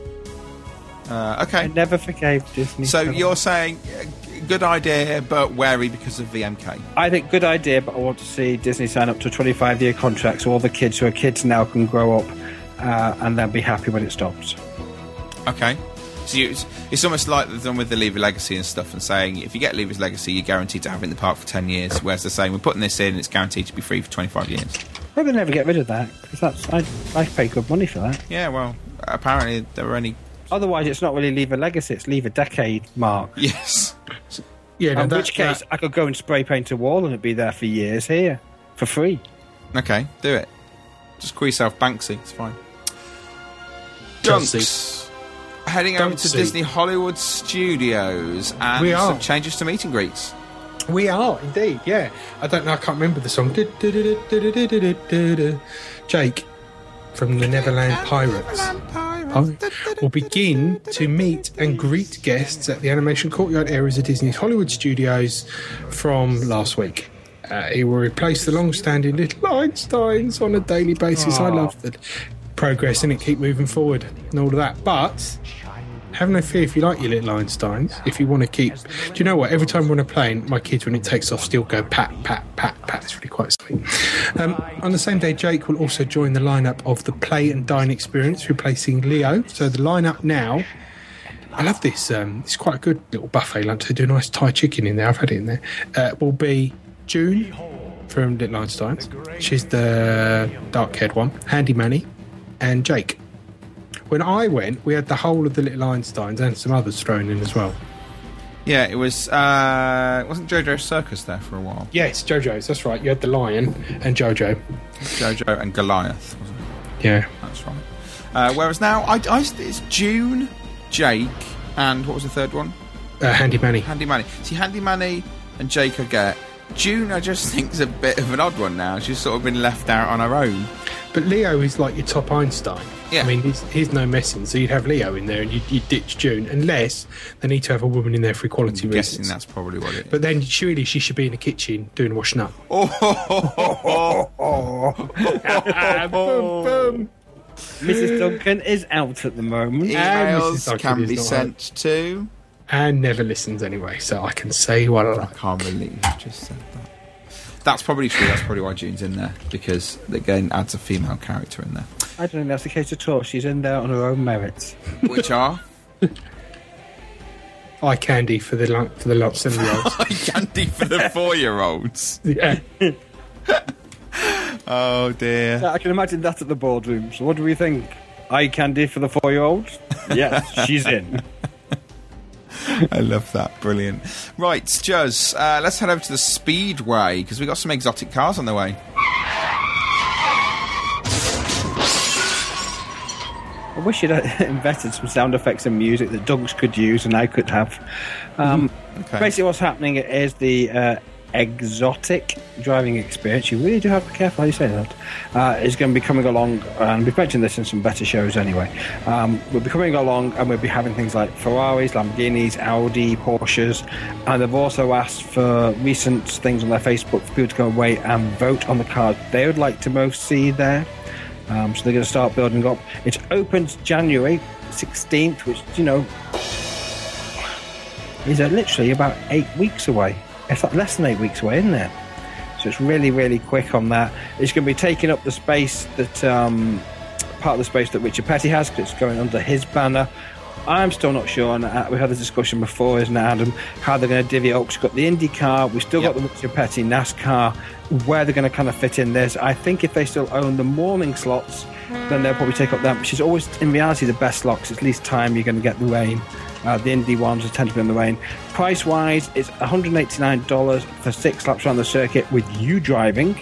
I okay. never forgave Disney. So you're saying good idea, but wary because of VMK. I think good idea, but I want to see Disney sign up to a 25-year contract so all the kids who are kids now can grow up and then be happy when it stops. Okay. So it's almost like they've done with the Leave a Legacy and stuff, and saying if you get Leave a Legacy, you're guaranteed to have it in the park for 10 years, whereas they're saying we're putting this in, it's guaranteed to be free for 25 years. Well, they never get rid of that, because I pay good money for that. Yeah, well, apparently there were only... Otherwise, it's not really Leave a Legacy, it's Leave a Decade mark. Yes. Yeah, no, In that, which case, I could go and spray paint a wall and it'd be there for years here, for free. Okay, do it. Just call yourself Banksy, it's fine. Chelsea. Dunks. heading over Don't to see. Disney Hollywood Studios and We are. some changes to meet and greets. We are indeed, yeah. I don't know. I can't remember the song. Jake from the Neverland Pirates will begin to meet and greet guests at the Animation Courtyard areas of Disney's Hollywood Studios from last week. He will replace the long-standing Little Einsteins on a daily basis. I love the progress and it keep moving forward and all of that. But have no fear if you like your Little Einsteins. If you want to keep... Do you know what? Every time we're on a plane, my kids, when it takes off, still go pat, pat, pat, pat. It's really quite sweet. On the same day, Jake will also join the lineup of the Play and Dine experience, replacing Leo. So the lineup now... I love this. It's quite a good little buffet lunch. They do a nice Thai chicken in there. I've had it in there. Will be June from Little Einsteins. She's the dark-haired one. Handy Manny and Jake. When I went, we had the whole of the Little Einsteins and some others thrown in as well. Yeah, it was... wasn't JoJo's Circus there for a while? Yes, JoJo's, that's right. You had the lion and JoJo. JoJo and Goliath, wasn't it? Yeah. That's right. Whereas now, it's June, Jake, and what was the third one? Handy Manny. Handy Manny. See, Handy Manny and Jake I get. June, I just think, is a bit of an odd one now. She's sort of been left out on her own. But Leo is like your top Einstein. Yeah. I mean, he's no messing, so you'd have Leo in there and you'd ditch June, unless they need to have a woman in there for equality I'm reasons. guessing that's probably what it is. But then surely she should be in the kitchen doing washing up. Mrs. Duncan is out at the moment. Emails Mrs. Duncan can is be not sent to... And never listens anyway, so I can say what I I like. can't believe you just said that. That's probably true. That's probably why June's in there, because again adds a female character in there. I don't think that's the case at all. She's in there on her own merits. Which are Eye candy for the 7-year-olds. eye candy for the 4-year-olds. Yeah. Oh dear. I can imagine that at the boardroom. So what do we think? Eye candy for the 4-year-olds? Yes, she's in. I love that. Brilliant. Right, Juz, let's head over to the Speedway, because we've got some exotic cars on the way. I wish you'd invented some sound effects and music that Doug's could use and I could have. Okay. Basically what's happening is the exotic driving experience. You really do have to be careful how you say that. Is going to be coming along, and we've mentioned this in some better shows anyway. We'll be coming along and we'll be having things like Ferraris, Lamborghinis, Audi, Porsches, and they've also asked for recent things on their Facebook for people to go away and vote on the cars they would like to most see there. So they're going to start building up. It opens January 16th, which, you know, is literally about 8 weeks away. It's like less than 8 weeks away, isn't it? So it's really, really quick on that. It's going to be taking up the space that part of the space that Richard Petty has, because it's going under his banner. I'm still not sure, and we had this discussion before, isn't it, Adam? How they're going to divvy it up. We've got the IndyCar, we've still got the Richard Petty NASCAR. Where they're going to kind of fit in this, I think if they still own the morning slots, then they'll probably take up that, which is always, in reality, the best slot, 'cause it's least time you're going to get the rain. The Indy ones tend to be in the rain. Price-wise, it's $189 for 6 laps around the circuit with you driving.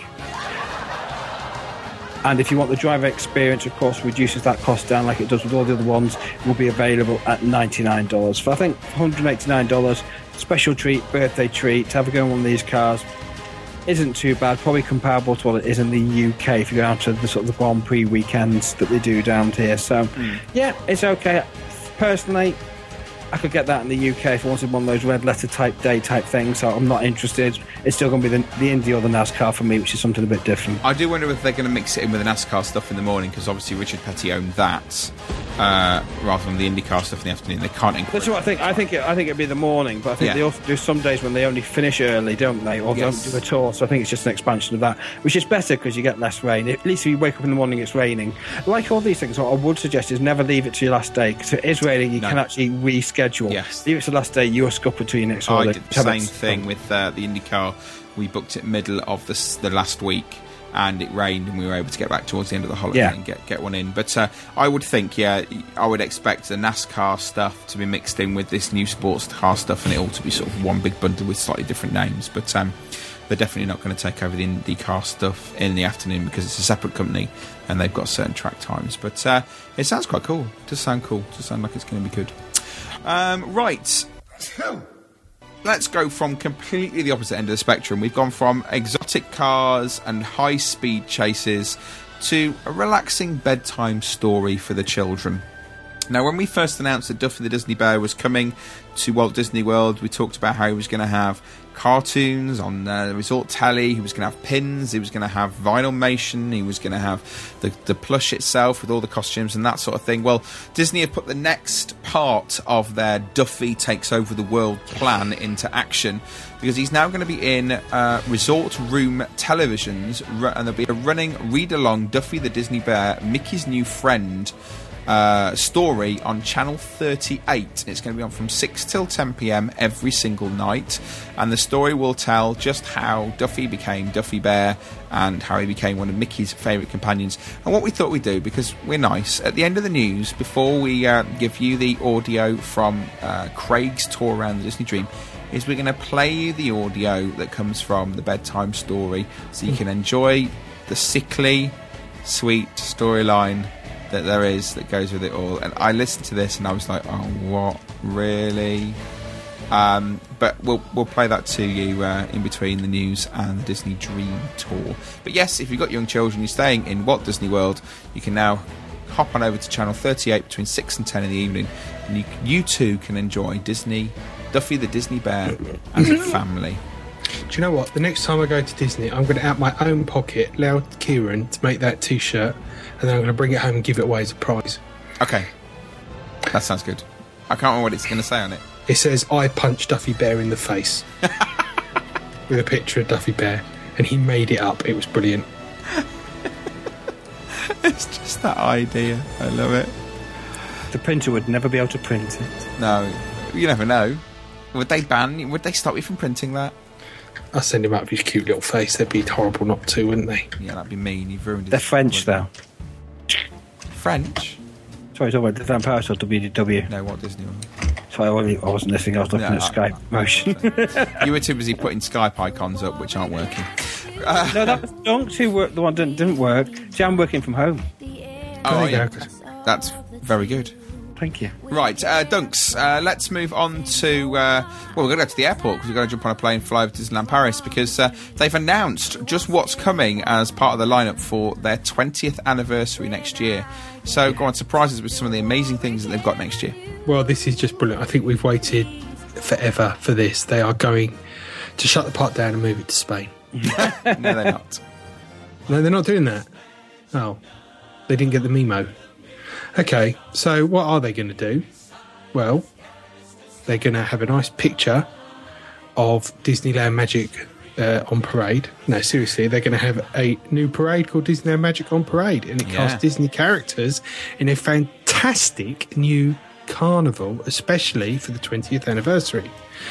And if you want the driver experience, of course, reduces that cost down like it does with all the other ones. It will be available at $99. For I think $189, special treat, birthday treat, to have a go on one of these cars isn't too bad. Probably comparable to what it is in the UK if you go down to the sort of the Grand Prix weekends that they do down here. So, yeah, it's okay. Personally, I could get that in the UK if I wanted one of those red letter type day type things, so I'm not interested. It's still going to be the Indy or the NASCAR for me, which is something a bit different. I do wonder if they're going to mix it in with the NASCAR stuff in the morning, because obviously Richard Petty owned that rather than the IndyCar stuff in the afternoon. They can't encourage. That's what I think. I think it'd be the morning, but I think they also do some days when they only finish early, don't they, or don't do at all. So I think it's just an expansion of that, which is better because you get less rain. At least if you wake up in the morning, it's raining. Like all these things, what I would suggest is never leave it to your last day, because if it is raining, you can actually reschedule. Yes. Leave it to the last day. You're scuppered to your next holiday. I did the same thing with the IndyCar. We booked it middle of the last week, and it rained, and we were able to get back towards the end of the holiday and get one in. But I would think, I would expect the NASCAR stuff to be mixed in with this new sports car stuff, and it all to be sort of one big bundle with slightly different names. But they're definitely not going to take over the IndyCar stuff in the afternoon because it's a separate company and they've got certain track times. But it sounds quite cool. It does sound cool. It does sound like it's going to be good. Right. Let's go from completely the opposite end of the spectrum. We've gone from exotic cars and high-speed chases to a relaxing bedtime story for the children. Now, when we first announced that Duffy the Disney Bear was coming to Walt Disney World, we talked about how he was going to have cartoons on the resort telly, he was going to have pins, he was going to have Vinylmation, he was going to have the plush itself with all the costumes and that sort of thing. Well, Disney have put the next part of their Duffy Takes Over the World plan into action, because he's now going to be in resort room televisions, and there'll be a running read-along Duffy the Disney Bear, Mickey's New Friend story on Channel 38. It's going to be on from 6 till 10 p.m. every single night, and the story will tell just how Duffy became Duffy Bear and how he became one of Mickey's favourite companions. And what we thought we'd do, because we're nice, at the end of the news, before we give you the audio from Craig's tour around the Disney Dream, is we're going to play you the audio that comes from the bedtime story, so you can enjoy the sickly, sweet storyline that there is that goes with it all. And I listened to this and I was like, oh, what, really? But we'll play that to you in between the news and the Disney Dream Tour. But yes, if you've got young children, you're staying in Walt Disney World, you can now hop on over to Channel 38 between 6 and 10 in the evening, and you too can enjoy Duffy the Disney Bear as a family. Do you know what? The next time I go to Disney, I'm going to out my own pocket allow Kieran to make that T-shirt, and then I'm going to bring it home and give it away as a prize. Okay, that sounds good. I can't remember what it's going to say on it. It says, I punched Duffy Bear in the face. With a picture of Duffy Bear. And he made it up. It was brilliant. It's just that idea. I love it. The printer would never be able to print it. No, you never know. Would they stop you from printing that? I'll send him out of his cute little face. They'd be horrible not to, wouldn't they? Yeah, that'd be mean. You've ruined it. They're French, though. French? Sorry, talking about the Vampires or WDW. No, Walt Disney World. Sorry, I wasn't listening. I was looking at Skype motion. You were too busy putting Skype icons up, which aren't working. No, that was Dunks who worked. The one that didn't work. See, I'm working from home. Oh, yeah. That's very good. Thank you. Right, Dunks, let's move on to... we're going to go to the airport because we're going to jump on a plane and fly over to Disneyland Paris, because they've announced just what's coming as part of the lineup for their 20th anniversary next year. So go on, surprise us with some of the amazing things that they've got next year. Well, this is just brilliant. I think we've waited forever for this. They are going to shut the park down and move it to Spain. No, they're not. No, they're not doing that. Oh, they didn't get the memo. Okay, so what are they going to do? Well, they're going to have a nice picture of Disneyland Magic on parade. No, seriously, they're going to have a new parade called Disneyland Magic on Parade, and it casts Disney characters in a fantastic new carnival, especially for the 20th anniversary.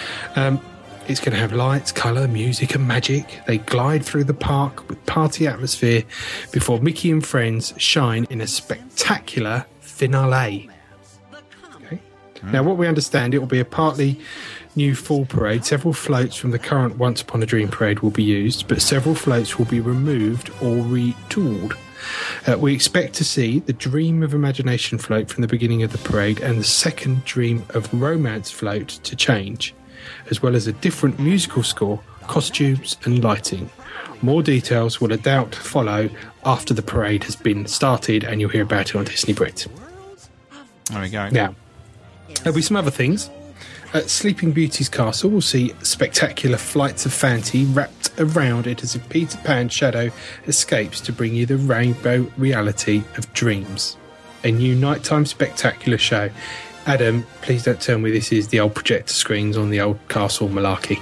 It's going to have lights, colour, music and magic. They glide through the park with party atmosphere before Mickey and friends shine in a spectacular finale. Okay. Now, what we understand, it will be a partly new fall parade. Several floats from the current Once Upon a Dream parade will be used, but several floats will be removed or retooled. We expect to see the Dream of Imagination float from the beginning of the parade and the second Dream of Romance float to change, as well as a different musical score, costumes and lighting. More details will no doubt follow after the parade has been started, and you'll hear about it on Disney Brit. There we go. Now, there'll be some other things. At Sleeping Beauty's castle, we'll see spectacular flights of fantasy wrapped around it as a Peter Pan shadow escapes to bring you the rainbow reality of dreams. A new nighttime spectacular show. Adam, please don't tell me this is the old projector screens on the old castle malarkey.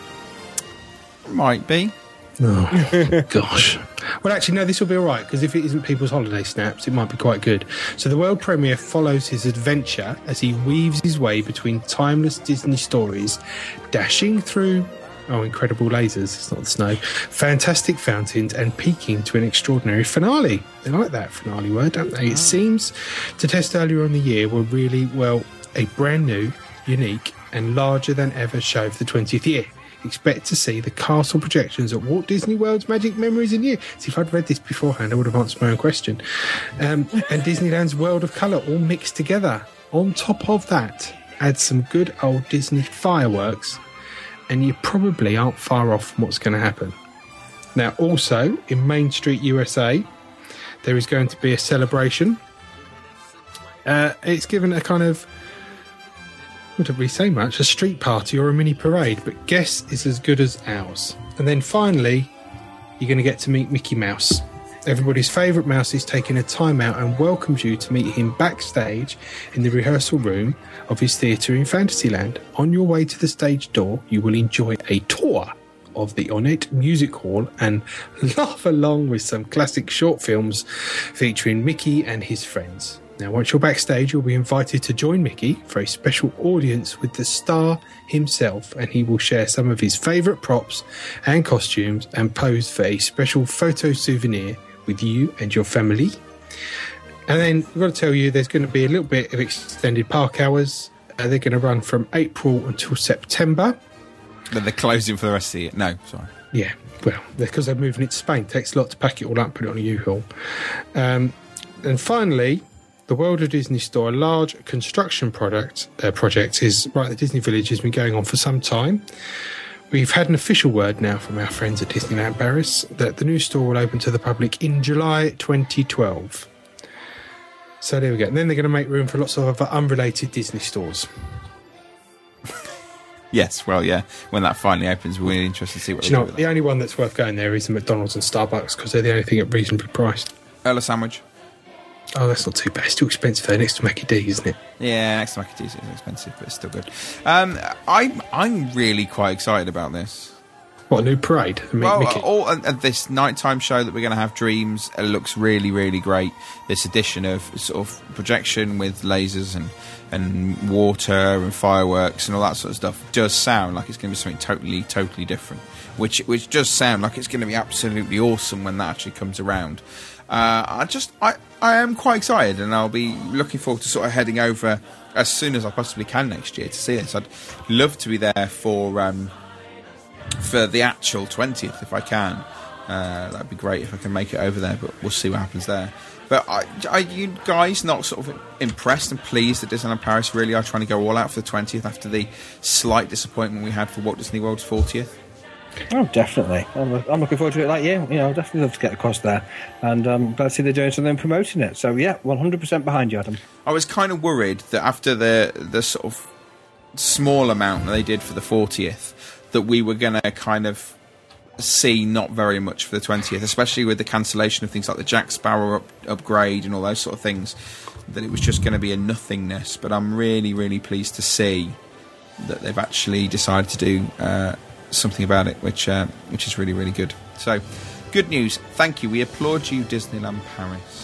Might be. Oh, gosh. Well, actually, no, this will be all right, because if it isn't people's holiday snaps, it might be quite good. So the world premiere follows his adventure as he weaves his way between timeless Disney stories, dashing through, incredible lasers, it's not the snow, fantastic fountains, and peaking to an extraordinary finale. They like that finale word, don't they? It seems to test earlier in the year were really, a brand new, unique, and larger than ever show for the 20th year. expect to see the castle projections at Walt Disney World's Magic Memories in You. See, if I'd read this beforehand, I would have answered my own question. And Disneyland's World of Colour all mixed together. On top of that, add some good old Disney fireworks, and you probably aren't far off from what's going to happen. Now, also, in Main Street, USA, there is going to be a celebration. It's given a kind of, I don't really say much, a street party or a mini parade, but guess is as good as ours. And then finally, you're going to get to meet Mickey Mouse. Everybody's favourite mouse is taking a time out and welcomes you to meet him backstage in the rehearsal room of his theatre in Fantasyland. On your way to the stage door, you will enjoy a tour of the ornate music hall and laugh along with some classic short films featuring Mickey and his friends. Now, once you're backstage, you'll be invited to join Mickey for a special audience with the star himself, and he will share some of his favourite props and costumes and pose for a special photo souvenir with you and your family. And then I've got to tell you, there's going to be a little bit of extended park hours. They're going to run from April until September. But they're closing for the rest of the year. No, sorry. Yeah, well, because they're moving it to Spain. It takes a lot to pack it all up, put it on a U-Haul. And finally, the World of Disney Store, a large construction project is right at the Disney Village, has been going on for some time. We've had an official word now from our friends at Disneyland Paris that the new store will open to the public in July 2012. So there we go. And then they're going to make room for lots of other unrelated Disney stores. Yes, well, yeah. When that finally opens, we're really interested to see what they do with the only one that's worth going there is the McDonald's and Starbucks, because they're the only thing at reasonably priced. Earl sandwich. Oh, that's not too bad. It's too expensive there next to Mackie D, isn't it? Yeah, next to Mackie D is expensive, but it's still good. I'm really quite excited about this. What, a new parade? And this nighttime show that we're going to have, Dreams, looks really, really great. This edition of sort of projection with lasers and water and fireworks and all that sort of stuff does sound like it's going to be something totally, totally different. Which does sound like it's going to be absolutely awesome when that actually comes around. I am quite excited, and I'll be looking forward to sort of heading over as soon as I possibly can next year to see this. I'd love to be there for the actual 20th if I can. That'd be great if I can make it over there, but we'll see what happens there. But are you guys not sort of impressed and pleased that Disneyland Paris really are trying to go all out for the 20th after the slight disappointment we had for Walt Disney World's 40th? Oh, definitely. I'm looking forward to it like you. I'll definitely love to get across there. And glad to see they're doing something and promoting it. So, yeah, 100% behind you, Adam. I was kind of worried that after the sort of small amount that they did for the 40th, that we were going to kind of see not very much for the 20th, especially with the cancellation of things like the Jack Sparrow upgrade and all those sort of things, that it was just going to be a nothingness. But I'm really, really pleased to see that they've actually decided to do something about it, which is really, really good. So, good news. Thank you. We applaud you, Disneyland Paris.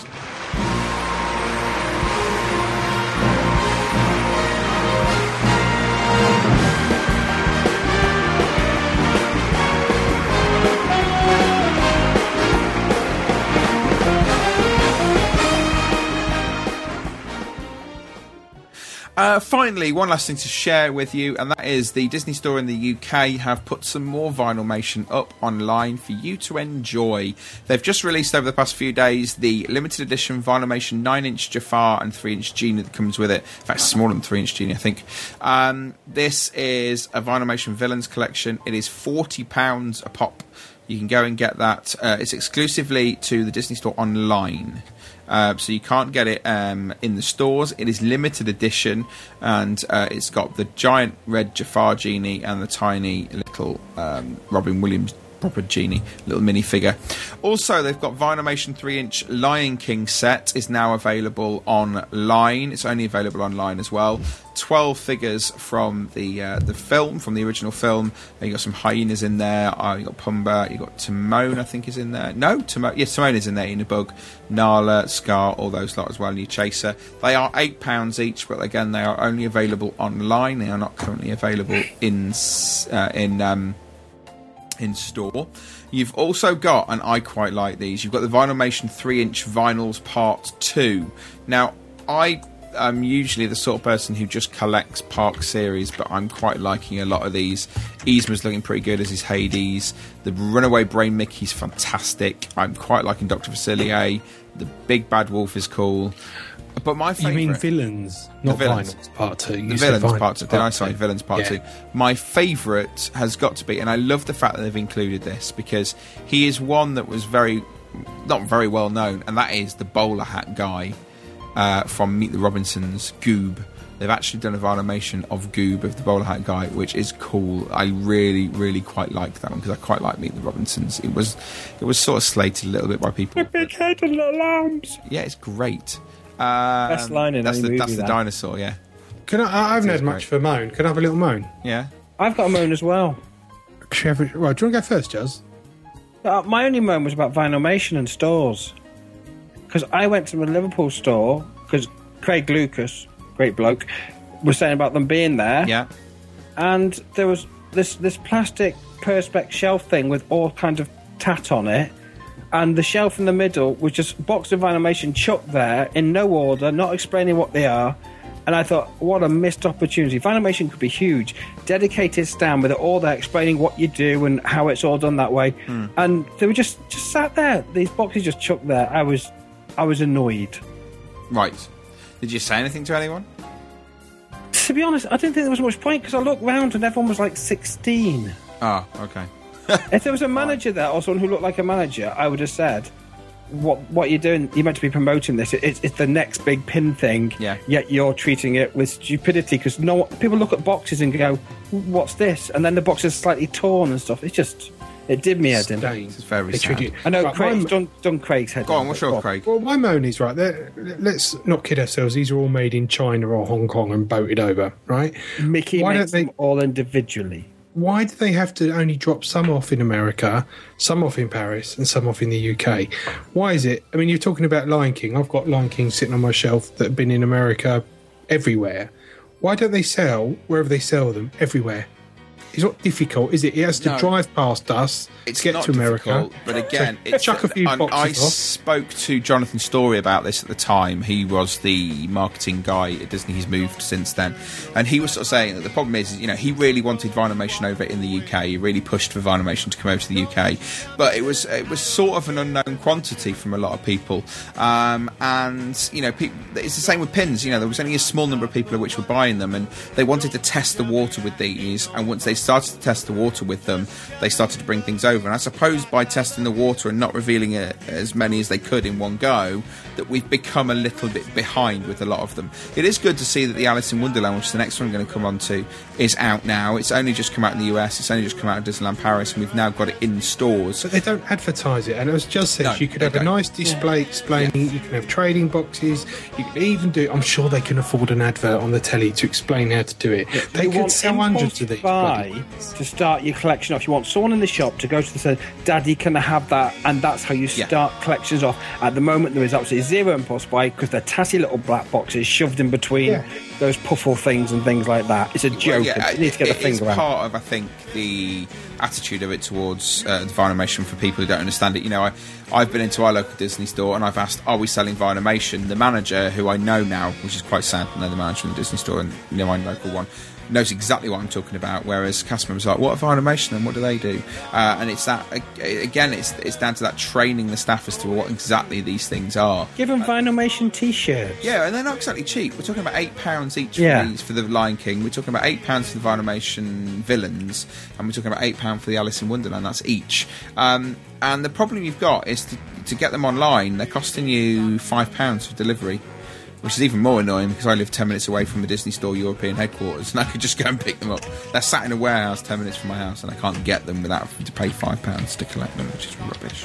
Finally, one last thing to share with you, and that is the Disney Store in the UK have put some more Vinylmation up online for you to enjoy. They've just released over the past few days the limited edition Vinylmation 9-inch Jafar and 3-inch Genie that comes with it. In fact, smaller than 3-inch Genie, I think. This is a Vinylmation Villains collection. It is £40 a pop. You can go and get that. It's exclusively to the Disney Store online. So you can't get it in the stores. It is limited edition, and it's got the giant red Jafar Genie and the tiny little Robin Williams proper Genie, little minifigure. Also, they've got Vinylmation 3-inch Lion King set is now available online. It's only available online as well. 12 figures from the film, from the original film. You got some hyenas in there. You got Pumbaa. You got Timon, I think, is in there. No, Timon. Yes, Timon is in there. Unabug, Nala, Scar, all those lot as well. And your Chaser. They are £8 each, but again, they are only available online. They are not currently available in store. You've also got, and I quite like these, you've got the Vinylmation 3-inch Vinyls Part 2. Now, I'm usually the sort of person who just collects park series, but I'm quite liking a lot of these. Yzma's looking pretty good as his Hades. The Runaway Brain Mickey's fantastic. I'm quite liking Dr. Facilier. The Big Bad Wolf is cool. But my favourite... You mean Villains, not Villains. Vinyls Part 2. The Villains Part 2. Did I say Villains Part 2? My favourite has got to be, and I love the fact that they've included this, because he is one that was not very well known, and that is the bowler hat guy from Meet the Robinsons, Goob. They've actually done a Vinylmation of Goob, of the bowler hat guy, which is cool. I really, really quite like that one, because I quite like Meet the Robinsons. It was sort of slated a little bit by people. Big head and little arms. Yeah, it's great. Best line in that's any movie, that's the that. dinosaur, yeah. I haven't had much for moan. Can I have a little moan? Yeah. I've got a moan as well. Right, do you want to go first, Juz? My only moan was about Vinylmation and stores. Because I went to a Liverpool store, because Craig Lucas, great bloke, was saying about them being there. Yeah. And there was this plastic Perspex shelf thing with all kinds of tat on it. And the shelf in the middle was just a box of Vinylmation chucked there in no order, not explaining what they are. And I thought, what a missed opportunity. Vinylmation could be huge. Dedicated stand with it all there, explaining what you do and how it's all done that way. And they were just sat there. These boxes just chucked there. I was annoyed. Right. Did you say anything to anyone? To be honest, I didn't think there was much point, because I looked round and everyone was like 16. Oh, okay. If there was a manager there, or someone who looked like a manager, I would have said, what you're doing, you're meant to be promoting this. It's the next big pin thing, yet you're treating it with stupidity, because people look at boxes and go, what's this? And then the box is slightly torn and stuff. It did me head in. It's very sad. I know, Right, Craig's done Craig's head. Go on, what's your Craig? Well, my moan is, right, let's not kid ourselves. These are all made in China or Hong Kong and boated over, right? Mickey makes them all individually. Why do they have to only drop some off in America, some off in Paris, and some off in the UK? Why is it? I mean, you're talking about Lion King. I've got Lion King sitting on my shelf that have been in America everywhere. Why don't they sell wherever they sell them everywhere? It's not difficult, is it? It has to drive past us to get to America. Difficult, but again, it's, chuck a few boxes I off. spoke to Jonathan Story about this at the time. He was the marketing guy at Disney. He's moved since then, and he was sort of saying that the problem is, he really wanted Vinylmation over in the UK. He really pushed for Vinylmation to come over to the UK, but it was sort of an unknown quantity from a lot of people. And it's the same with pins. There was only a small number of people which were buying them, and they wanted to test the water with these. And once they started to test the water with them, they started to bring things over. And I suppose by testing the water and not revealing as many as they could in one go, that we've become a little bit behind with a lot of them. It is good to see that the Alice in Wonderland, which is the next one I'm going to come on to, is out now. It's only just come out in the US. It's only just come out of Disneyland Paris, and we've now got it in stores. But they don't advertise it. And as Just says, you could have a nice display explaining. You can have trading boxes. You can even do. I'm sure they can afford an advert on the telly to explain how to do it. They could sell hundreds of these. To start your collection off, you want someone in the shop to go to the say, Daddy, can I have that? And that's how you start collections off. At the moment, there is absolutely zero impulse buy, because they're tatty little black boxes shoved in between those puffle things and things like that. It's a joke. You need to get the finger out. It's part of, I think, the attitude of it towards the Vinylmation for people who don't understand it. I've been into our local Disney store and I've asked, are we selling Vinylmation? The manager, who I know now, which is quite sad to know the manager in the Disney store and my local one, knows exactly what I'm talking about, whereas cast members are like, what are Vinylmation and what do they do? And it's that, again, it's down to that training the staff as to what exactly these things are. Give them Vinylmation t-shirts. Yeah, and they're not exactly cheap. We're talking about £8 each for these, for the Lion King. We're talking about £8 for the Vinylmation Villains, and we're talking about £8 for the Alice in Wonderland. That's each. And the problem you've got is to get them online, they're costing you £5 for delivery, which is even more annoying because I live 10 minutes away from the Disney Store European headquarters, and I could just go and pick them up. They're sat in a warehouse 10 minutes from my house, and I can't get them without having to pay £5 to collect them, which is rubbish.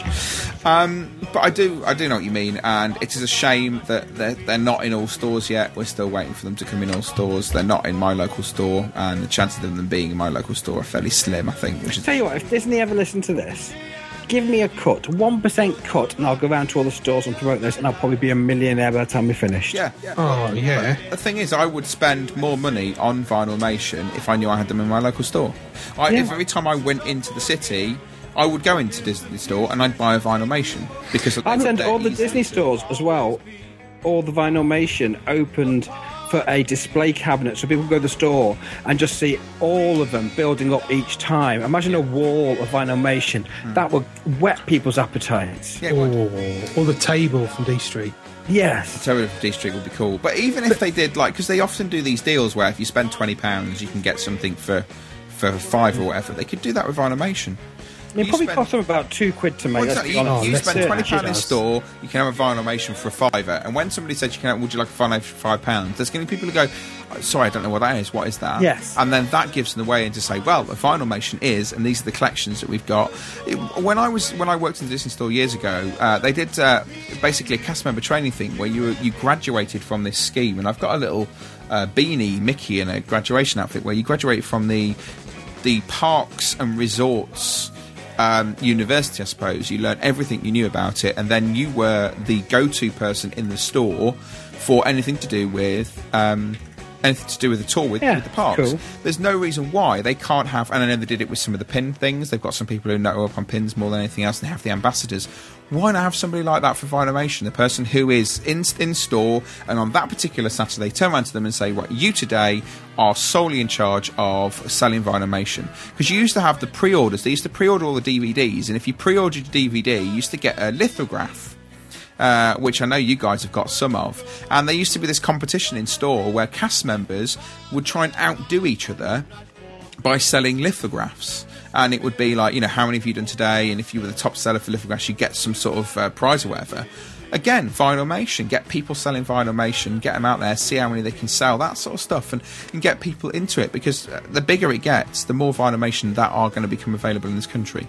But I do know what you mean, and it is a shame that they're not in all stores yet. We're still waiting for them to come in all stores. They're not in my local store, and the chances of them being in my local store are fairly slim, I think. Tell you what, if Disney ever listen to this, give me a cut, 1% cut, and I'll go around to all the stores and promote this, and I'll probably be a millionaire by the time we're finished. Yeah. Oh, yeah. But the thing is, I would spend more money on Vinylmation if I knew I had them in my local store. If every time I went into the city, I would go into Disney store and I'd buy a Vinylmation, because I'd send all the Disney stores as well all the Vinylmation opened for a display cabinet, so people go to the store and just see all of them building up each time. Imagine a wall of Vinylmation. That would whet people's appetites. Yeah, Or the table from D Street. Yes. Terror of D Street would be cool. But even if they did, like, because they often do these deals where if you spend £20, you can get something for £5 or whatever. They could do that with Vinylmation. It probably cost them about £2 to make. Well, exactly. You spend £20 in does. store, you can have a Vinylmation for £5. And when somebody says would you like a Vinylmation for £5, there's going to be people who go, sorry, I don't know what that is. What is that? Yes. And then that gives them the way in to say, well, a Vinylmation is, and these are the collections that we've got. When I worked in the Disney store years ago, they did basically a cast member training thing where you graduated from this scheme. And I've got a little beanie Mickey in a graduation outfit where you graduate from the parks and resorts university, I suppose. You learn everything you knew about it, and then you were the go-to person in the store for anything to do with the tour with the parks. Cool. There's no reason why they can't have, and I know they did it with some of the pin things. They've got some people who know up on pins more than anything else, and they have the ambassadors. Why not have somebody like that for Vinylmation? The person who is in store, and on that particular Saturday, turn around to them and say, right, you today are solely in charge of selling Vinylmation. Because you used to have the pre-orders. They used to pre-order all the DVDs, and if you pre-ordered your DVD, you used to get a lithograph, which I know you guys have got some of. And there used to be this competition in store where cast members would try and outdo each other by selling lithographs. And it would be like, how many have you done today? And if you were the top seller for lithographs, you get some sort of prize or whatever. Again, Vinylmation. Get people selling Vinylmation, get them out there, see how many they can sell, that sort of stuff, and get people into it. Because the bigger it gets, the more Vinylmation that are going to become available in this country.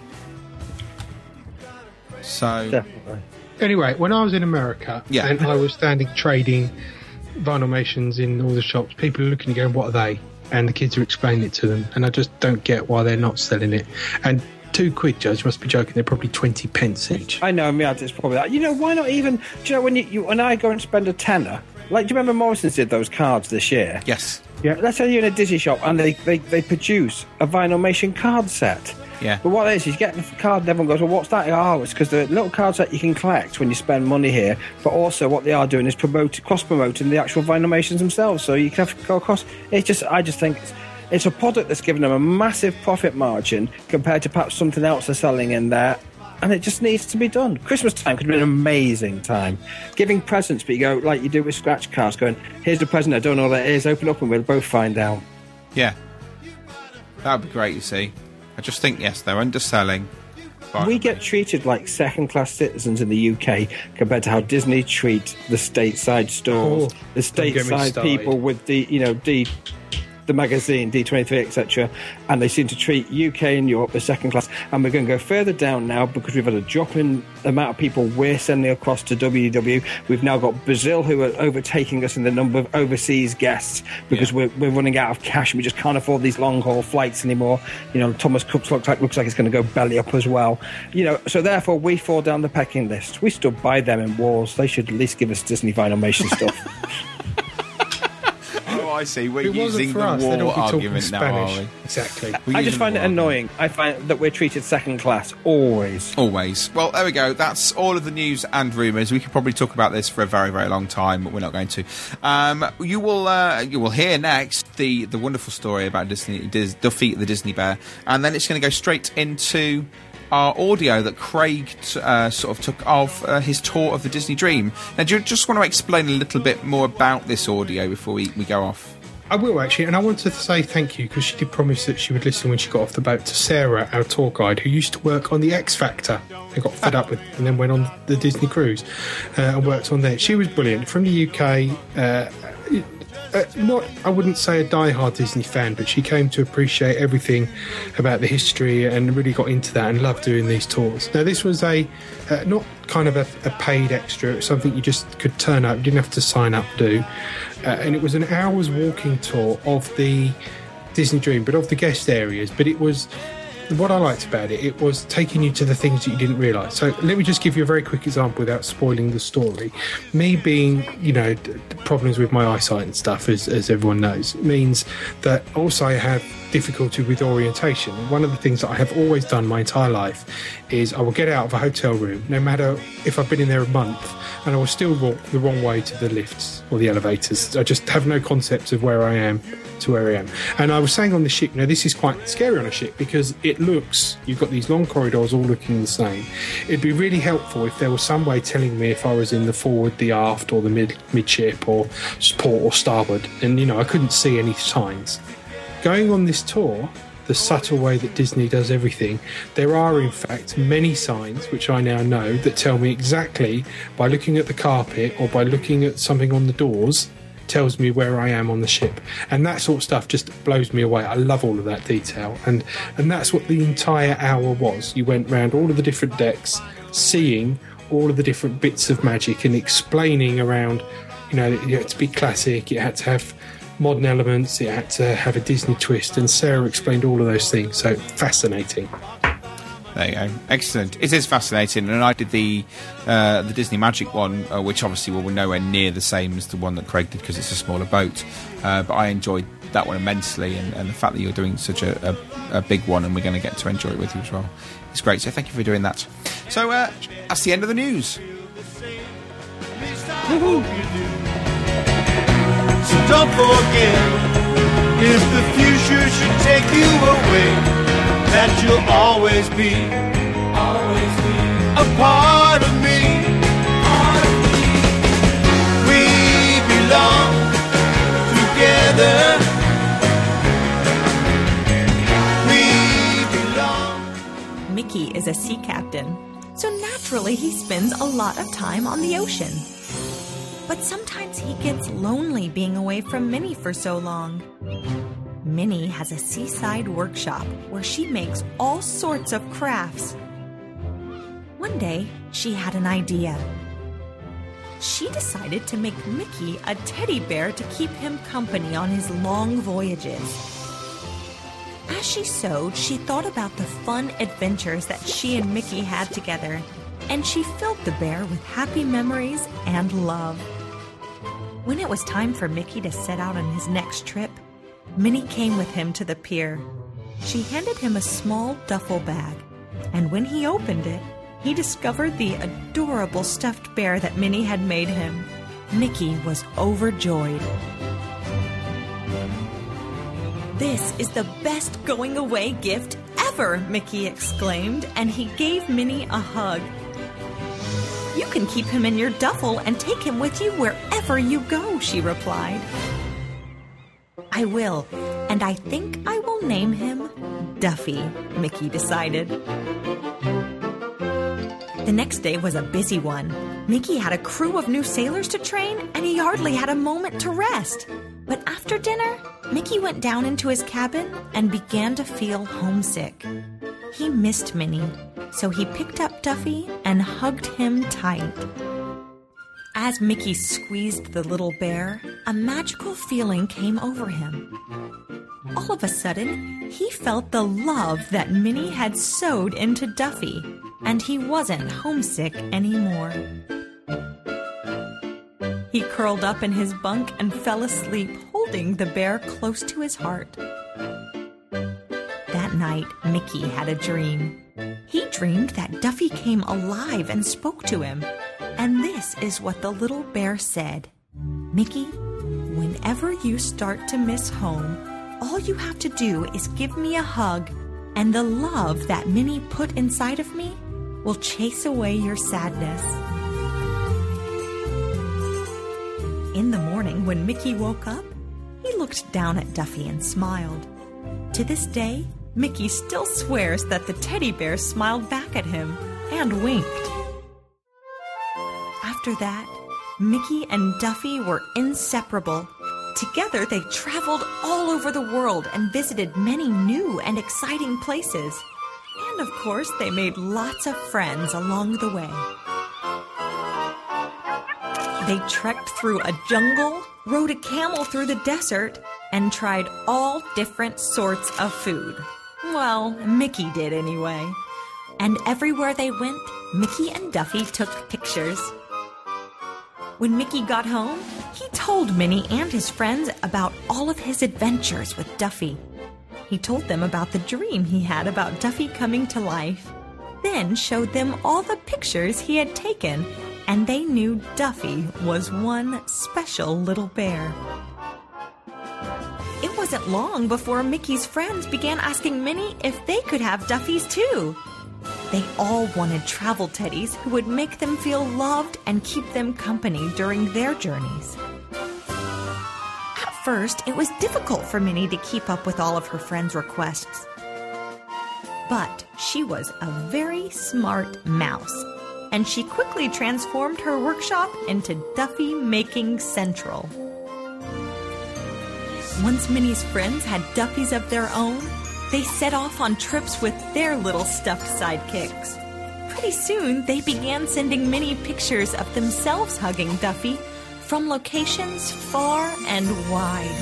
So... Definitely. Anyway, when I was in America and I was standing trading Vinylmations in all the shops, people are looking and going, what are they? And the kids are explaining it to them, and I just don't get why they're not selling it. And £2, Judge, you must be joking, they're probably 20 pence each. I know, it's probably that. Why not even... Do you know, when I go and spend a tenner, like, do you remember Morrison's did those cards this year? Yes. Yeah, let's say you're in a Disney shop and they produce a Vinylmation card set. Yeah. But what it is you get the card and everyone goes, well, what's that? Oh, it's because the little cards that you can collect when you spend money here, but also what they are doing is cross-promoting the actual Vinylmations themselves, so you can have to go across. I just think it's a product that's given them a massive profit margin compared to perhaps something else they're selling in there, and it just needs to be done. Christmas time could have been an amazing time. Giving presents, but you go, like you do with scratch cards, going, here's the present, I don't know what it is, open up and we'll both find out. Yeah. That would be great, you see. I just think, yes, they're underselling. We get treated like second-class citizens in the UK compared to how Disney treat the stateside stores, the stateside people with the magazine, D23, etc. And they seem to treat UK and Europe as second class. And we're going to go further down now because we've had a drop in the amount of people we're sending across to WW. We've now got Brazil who are overtaking us in the number of overseas guests because we're running out of cash and we just can't afford these long-haul flights anymore. Thomas Cook looks like it's going to go belly up as well. So therefore we fall down the pecking list. We stood by them in wars. They should at least give us Disney Vinylmation stuff. I see. We're it using the us, war argument now, are we? Exactly. I just find it annoying. I find that we're treated second class, always. Always. Well, there we go. That's all of the news and rumours. We could probably talk about this for a very, very long time, but we're not going to. You will hear next the wonderful story about Duffy the Disney Bear, and then it's going to go straight into our audio that Craig sort of took of his tour of the Disney Dream. Now, do you just want to explain a little bit more about this audio before we go off? I will, actually, and I wanted to say thank you, because she did promise that she would listen when she got off the boat, to Sarah, our tour guide, who used to work on the X Factor and got fed up with and then went on the Disney cruise and worked on there. She was brilliant. From the UK, I wouldn't say a die-hard Disney fan, but she came to appreciate everything about the history and really got into that and loved doing these tours. Now, this was not kind of a paid extra. It was something you just could turn up. You didn't have to sign up to do. And it was an hour's walking tour of the Disney Dream, but of the guest areas. But it was... What I liked about it was taking you to the things that you didn't realise. So let me just give you a very quick example without spoiling the story. Me being, problems with my eyesight and stuff, as everyone knows, means that also I have difficulty with orientation. One of the things that I have always done my entire life is I will get out of a hotel room, no matter if I've been in there a month, and I will still walk the wrong way to the lifts or the elevators. I just have no concept of where I am to where I am. And I was saying on the ship, this is quite scary on a ship because you've got these long corridors all looking the same. It'd be really helpful if there was some way telling me if I was in the forward, the aft, or the midship, or port or starboard. And, I couldn't see any signs. Going on this tour, the subtle way that Disney does everything, there are in fact many signs, which I now know, that tell me exactly, by looking at the carpet or by looking at something on the doors, tells me where I am on the ship. And that sort of stuff just blows me away. I love all of that detail. And that's what the entire hour was. You went round all of the different decks, seeing all of the different bits of magic and explaining around, it had to be classic, it had to have modern elements, it had to have a Disney twist, and Sarah explained all of those things. So fascinating. There you go. Excellent. It is fascinating. And I did the Disney Magic one, which obviously we're nowhere near the same as the one that Craig did because it's a smaller boat. But I enjoyed that one immensely, and the fact that you're doing such a big one and we're going to get to enjoy it with you as well. It's great. So thank you for doing that. So that's the end of the news. So don't forget, if the future should take you away, that you'll always be a part of me. We belong together. We belong. Mickey is a sea captain, so naturally he spends a lot of time on the ocean. But sometimes he gets lonely being away from Minnie for so long. Minnie has a seaside workshop where she makes all sorts of crafts. One day, she had an idea. She decided to make Mickey a teddy bear to keep him company on his long voyages. As she sewed, she thought about the fun adventures that she and Mickey had together, and she filled the bear with happy memories and love. When it was time for Mickey to set out on his next trip, Minnie came with him to the pier. She handed him a small duffel bag, and when he opened it, he discovered the adorable stuffed bear that Minnie had made him. Mickey was overjoyed. "This is the best going-away gift ever!" Mickey exclaimed, and he gave Minnie a hug. "You can keep him in your duffel and take him with you wherever you go," she replied. "I will, and I think I will name him Duffy," Mickey decided. The next day was a busy one. Mickey had a crew of new sailors to train, and he hardly had a moment to rest. But after dinner, Mickey went down into his cabin and began to feel homesick. He missed Minnie, so he picked up Duffy and hugged him tight. As Mickey squeezed the little bear, a magical feeling came over him. All of a sudden, he felt the love that Minnie had sewed into Duffy, and he wasn't homesick anymore. He curled up in his bunk and fell asleep, holding the bear close to his heart. That night, Mickey had a dream. He dreamed that Duffy came alive and spoke to him. And this is what the little bear said. "Mickey, whenever you start to miss home, all you have to do is give me a hug, and the love that Minnie put inside of me will chase away your sadness." In the morning, when Mickey woke up, he looked down at Duffy and smiled. To this day, Mickey still swears that the teddy bear smiled back at him and winked. After that, Mickey and Duffy were inseparable. Together, they traveled all over the world and visited many new and exciting places. And of course, they made lots of friends along the way. They trekked through a jungle, rode a camel through the desert, and tried all different sorts of food. Well, Mickey did anyway. And everywhere they went, Mickey and Duffy took pictures. When Mickey got home, he told Minnie and his friends about all of his adventures with Duffy. He told them about the dream he had about Duffy coming to life, then showed them all the pictures he had taken, and they knew Duffy was one special little bear. It wasn't long before Mickey's friends began asking Minnie if they could have Duffys too. They all wanted travel teddies who would make them feel loved and keep them company during their journeys. At first, it was difficult for Minnie to keep up with all of her friends' requests. But she was a very smart mouse, and she quickly transformed her workshop into Duffy Making Central. Once Minnie's friends had Duffys of their own, they set off on trips with their little stuffed sidekicks. Pretty soon, they began sending Minnie pictures of themselves hugging Duffy from locations far and wide.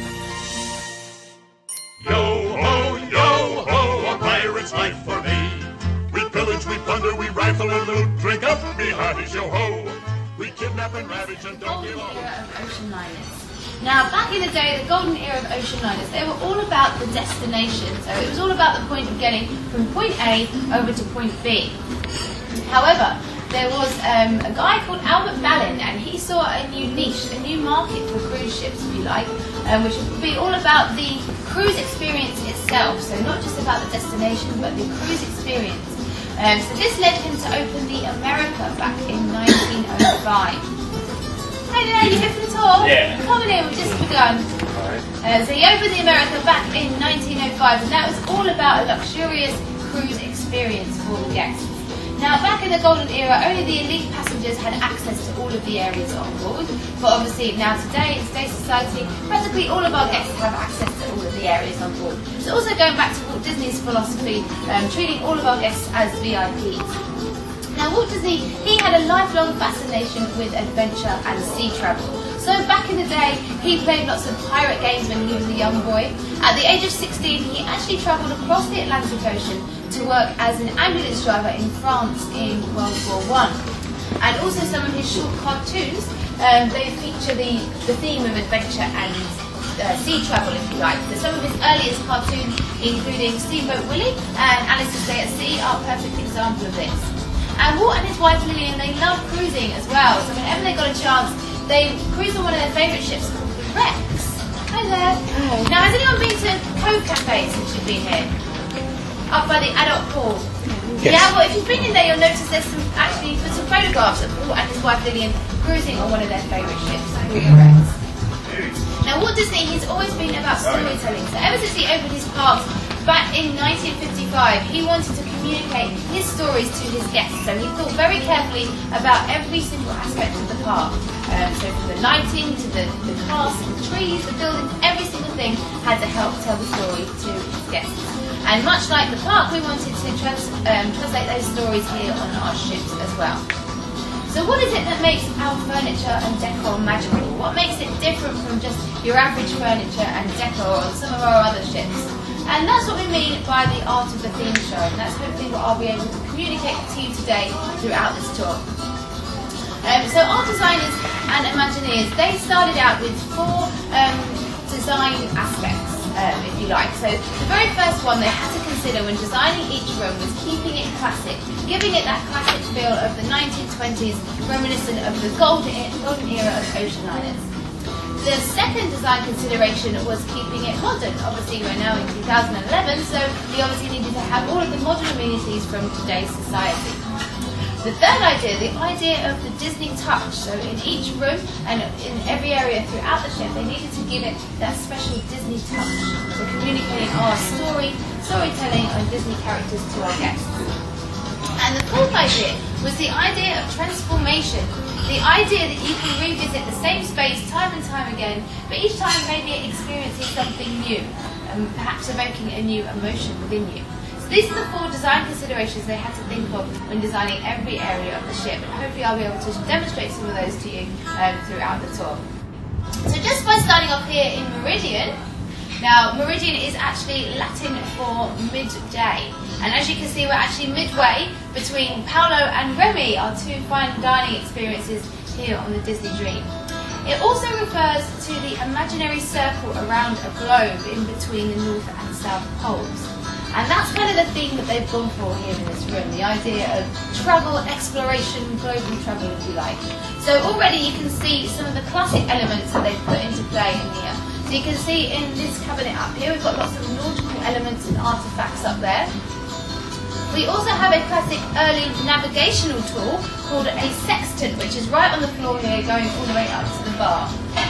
Yo-ho, a pirate's life for me. We pillage, we plunder, we rifle and loot. Drink up, be hearty, yo-ho. We kidnap and ravage and don't give up. Era of ocean liners. Now, back in the day, the golden era of ocean liners, they were all about the destination. So it was all about the point of getting from point A over to point B. However, there was a guy called Albert Ballin, and he saw a new niche, a new market for cruise ships, if you like, which would be all about the cruise experience itself. So not just about the destination, but the cruise experience. So this led him to open the America back in 1905. Hey there, you here for the tour? Yeah. Come on in, we've just begun. So he opened the America back in 1905, and that was all about a luxurious cruise experience for the guests. Now, back in the golden era, only the elite passengers had access to all of the areas on board, but obviously now today, in today's society, practically all of our guests have access to all of the areas on board. So also going back to Walt Disney's philosophy, treating all of our guests as VIPs. Now, Walt Disney, he had a lifelong fascination with adventure and sea travel. So back in the day, he played lots of pirate games when he was a young boy. At the age of 16, he actually travelled across the Atlantic Ocean to work as an ambulance driver in France in World War I. And also some of his short cartoons, they feature the theme of adventure and sea travel, if you like. So some of his earliest cartoons, including Steamboat Willie and Alice's Day at Sea, are a perfect example of this. And Walt and his wife Lillian, they love cruising as well. So whenever they got a chance, they cruise on one of their favourite ships called the Rex. Hi there. Hi. Now, has anyone been to Cove Cafe since you've been here? Up by the adult pool. Yes. Yeah, well, if you've been in there, you'll notice there's some photographs of Walt and his wife Lillian cruising on one of their favourite ships called the Rex. Now, Walt Disney, he's always been about storytelling. So ever since he opened his parks back in 1955, he wanted to communicate his stories to his guests. So he thought very carefully about every single aspect of the park. So from the lighting to the cast, the trees, the buildings, every single thing had to help tell the story to his guests. And much like the park, we wanted to translate those stories here on our ships as well. So what is it that makes our furniture and decor magical? What makes it different from just your average furniture and decor on some of our other ships? And that's what we mean by the art of the theme show. And that's hopefully what I'll be able to communicate to you today throughout this tour. So art designers and Imagineers, they started out with 4 design aspects, if you like. So the very first one they had to consider when designing each room was keeping it classic, giving it that classic feel of the 1920s, reminiscent of the golden era of ocean liners. The second design consideration was keeping it modern. Obviously, we're now in 2011, so we obviously needed to have all of the modern amenities from today's society. The third idea, the idea of the Disney touch. So in each room and in every area throughout the ship, they needed to give it that special Disney touch. So communicating our storytelling and Disney characters to our guests. And the fourth idea was the idea of transformation. The idea that you can revisit the same space time and time again, but each time maybe experiencing something new, and perhaps evoking a new emotion within you. So these are the 4 design considerations they had to think of when designing every area of the ship, and hopefully I'll be able to demonstrate some of those to you throughout the tour. So just by starting off here in Meridian, now Meridian is actually Latin for midday, and as you can see we're actually midway between Paolo and Remy, our 2 fine dining experiences here on the Disney Dream. It also refers to the imaginary circle around a globe in between the North and South poles. And that's kind of the theme that they've gone for here in this room, the idea of travel, exploration, global travel, if you like. So already you can see some of the classic elements that they've put into play in here. So you can see in this cabinet up here, we've got lots of nautical elements and artefacts up there. We also have a classic early navigational tool called a sextant, which is right on the floor here, going all the way up to the bar.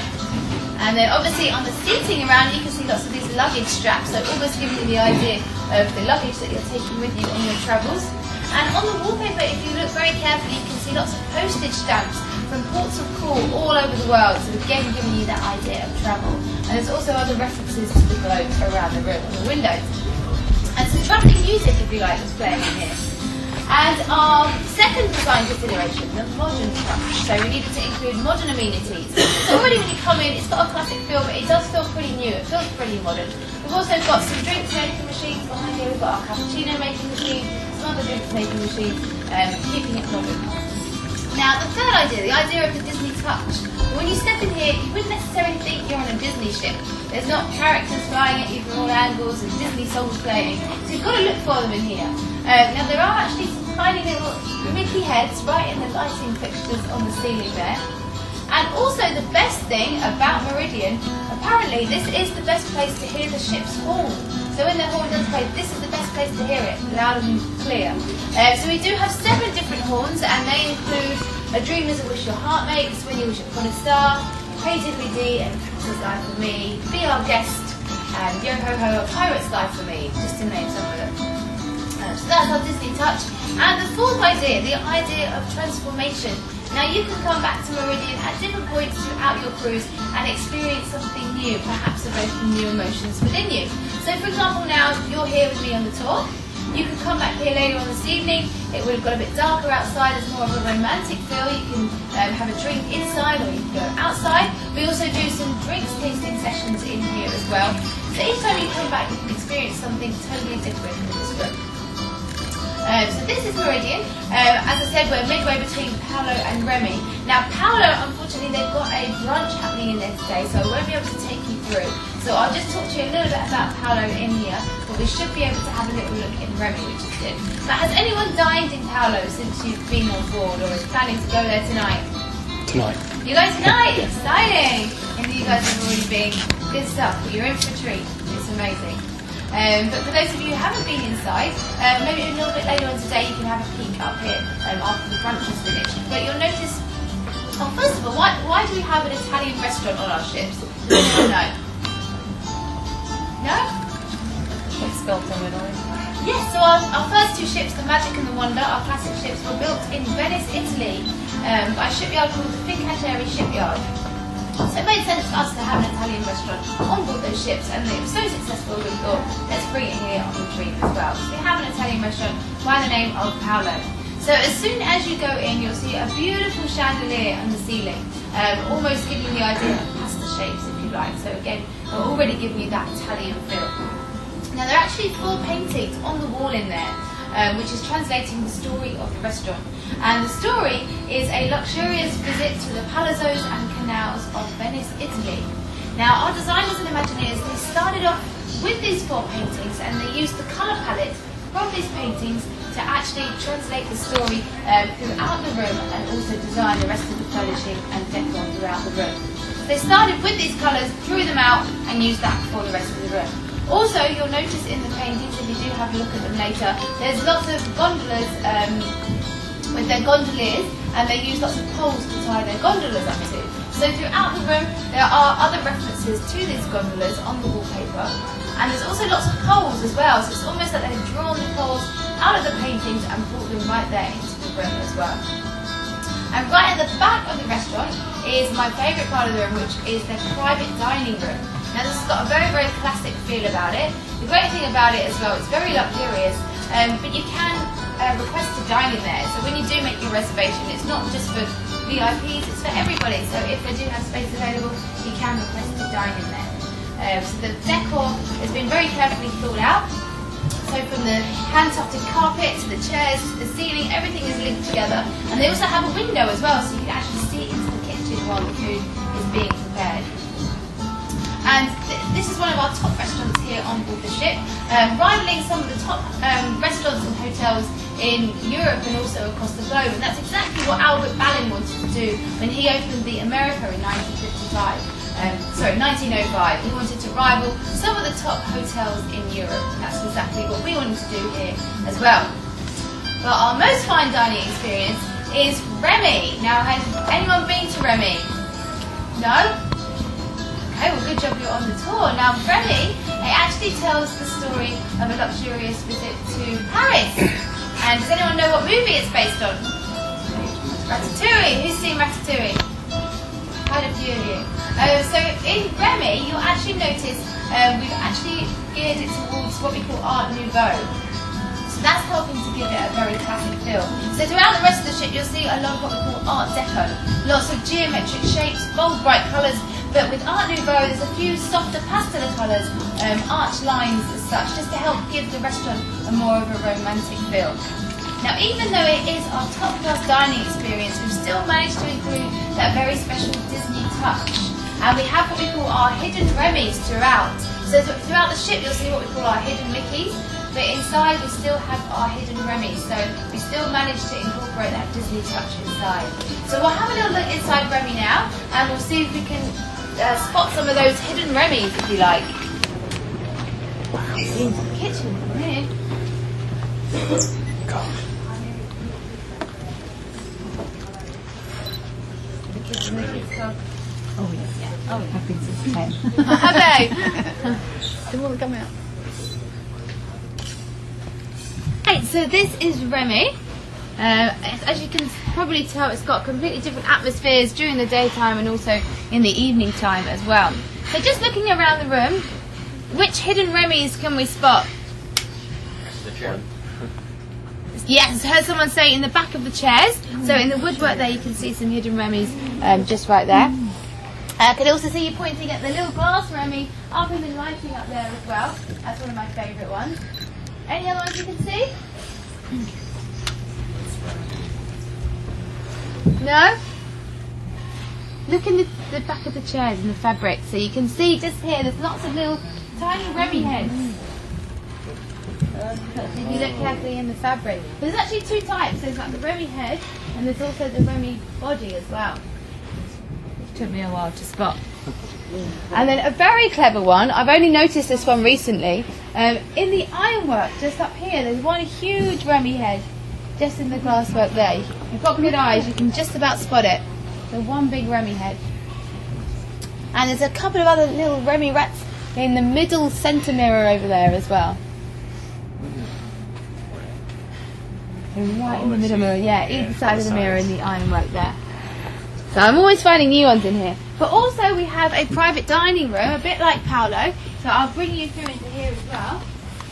And then obviously on the seating around, you can see lots of these luggage straps, so almost giving you the idea of the luggage that you're taking with you on your travels. And on the wallpaper, if you look very carefully, you can see lots of postage stamps from ports of call all over the world, so again giving you that idea of travel. And there's also other references to the globe around the room on the windows. And some travelling music, if you like, is playing in here. And our second design consideration, the modern touch. So we needed to include modern amenities. So already when you come in, it's got a classic feel, but it does feel pretty new. It feels pretty modern. We've also got some drinks making machines behind here. We've got our cappuccino making machine, some other drinks making machines, keeping it modern. Now, the third idea, the idea of the Disney touch. When you step in here, you wouldn't necessarily think you're on a Disney ship. There's not characters flying at you from all angles and Disney songs playing. So you've got to look for them in here. Now, there are actually some tiny little Mickey heads right in the lighting fixtures on the ceiling there. And also the best thing about Meridian, apparently this is the best place to hear the ship's horn. So when the horn does play, this is the best place to hear it, loud and clear. So we do have 7 different horns, and they include A Dream Is a Wish Your Heart Makes, When You Wish Upon a Star, Hey Diddly Dee, and Captain's Life for Me, Be Our Guest, and Yo Ho Ho, A Pirate's Life for Me, just to name some of them. So that's our Disney touch. And the fourth idea, the idea of transformation. Now you can come back to Meridian at different points throughout your cruise and experience something new, perhaps evoking new emotions within you. So for example, now you're here with me on the tour. You can come back here later on this evening. It would have got a bit darker outside. It's more of a romantic feel. You can have a drink inside or you can go outside. We also do some drinks tasting sessions in here as well. So each time you come back, you can experience something totally different in this room. So this is Meridian. As I said, we're midway between Paolo and Remy. Now Paolo, unfortunately, they've got a brunch happening in there today, so I won't be able to take you through. So I'll just talk to you a little bit about Paolo in here, but we should be able to have a little look in Remy, which is good. Now, has anyone dined in Paolo since you've been on board, or is planning to go there tonight? Tonight. You go tonight? Exciting! And you guys have already been. Good stuff. You're in for a treat. It's amazing. But for those of you who haven't been inside, maybe a little bit later on today you can have a peek up here after the brunch is finished. But you'll notice, well, first of all, why do we have an Italian restaurant on our ships? Does anyone know? No? Yes, so our first 2 ships, the Magic and the Wonder, our classic ships, were built in Venice, Italy, by a shipyard called the Fincantieri Shipyard. So it made sense for us to have an Italian restaurant on board those ships, and they were so successful we thought, let's bring it here on the retreat as well. So we have an Italian restaurant by the name of Paolo. So as soon as you go in, you'll see a beautiful chandelier on the ceiling, almost giving you the idea of pasta shapes, if you like. So again, we're already giving you that Italian feel. Now there are actually 4 paintings on the wall in there, which is translating the story of the restaurant. And the story is a luxurious visit to the palazzos and canals of Venice, Italy. Now our designers and Imagineers, they started off with these 4 paintings, and they used the colour palette from these paintings to actually translate the story throughout the room, and also design the rest of the furnishing and decor throughout the room. They started with these colours, threw them out, and used that for the rest of the room. Also, you'll notice in the paintings, if you do have a look at them later, there's lots of gondolas with their gondoliers, and they use lots of poles to tie their gondolas up to. So throughout the room, there are other references to these gondolas on the wallpaper, and there's also lots of poles as well, so it's almost like they've drawn the poles out of the paintings and brought them right there into the room as well. And right at the back of the restaurant is my favourite part of the room, which is their private dining room. Now this has got a very, very classic feel about it. The great thing about it as well, it's very luxurious, but you can request to dine in there. So when you do make your reservation, it's not just for VIPs, it's for everybody. So if they do have space available, you can request to dine in there. So the decor has been very carefully thought out. So from the hand-tufted carpet to the chairs to the ceiling, everything is linked together. And they also have a window as well, so you can actually see into the kitchen while the food is is being prepared. And this is one of our top restaurants here on board the ship, rivaling some of the top restaurants and hotels in Europe and also across the globe. And that's exactly what Albert Ballin wanted to do when he opened the America in 1905. He wanted to rival some of the top hotels in Europe, and that's exactly what we wanted to do here as well. But our most fine dining experience is Remy. Now, has anyone been to Remy? No? Okay, well, good job you're on the tour. Now, Remy, it actually tells the story of a luxurious visit to Paris. And does anyone know what movie it's based on? Ratatouille. Who's seen Ratatouille? Quite a few of you. So in Remy, you'll actually notice we've actually geared it towards what we call Art Nouveau. So that's helping to give it a very classic feel. So throughout the rest of the ship, you'll see a lot of what we call Art Deco. Lots of geometric shapes, bold, bright colours. But with Art Nouveau, there's a few softer pastel colours, arch lines as such, just to help give the restaurant a more of a romantic feel. Now, even though it is our top-class dining experience, we've still managed to include that very special Disney touch. And we have what we call our hidden Remys throughout. So throughout the ship, you'll see what we call our hidden Mickeys, but inside we still have our hidden Remys. So we still managed to incorporate that Disney touch inside. So we'll have a little look inside Remy now, and we'll see if we can spot some of those hidden Remys, if you like. Into the kitchen from here. Gosh. The kids and the kids club. Oh yeah. Oh, I've been since 10. Have they? They want to come out. Right, so this is Remy. As you can probably tell, it's got completely different atmospheres during the daytime and also in the evening time as well. So just looking around the room, which hidden Remys can we spot? The chair. Yes, heard someone say in the back of the chairs. So in the woodwork there you can see some hidden Remys just right there. I can also see you pointing at the little glass Remy up in the lighting up there as well. That's one of my favourite ones. Any other ones you can see? No? Look in the back of the chairs and the fabric. So you can see just here, there's lots of little tiny Remy heads. If you look carefully in the fabric. There's actually two types. There's like the Remy head and there's also the Remy body as well. It took me a while to spot. And then a very clever one, I've only noticed this one recently. In the ironwork, just up here, there's one huge Remy head. Just in the glasswork there. You've got good eyes, you can just about spot it. So one big Remy head. And there's a couple of other little Remy rats in the middle centre mirror over there as well. Right in the middle mirror, yeah, either side of the mirror in the ironwork there. So I'm always finding new ones in here. But also we have a private dining room, a bit like Paolo. So I'll bring you through into here as well.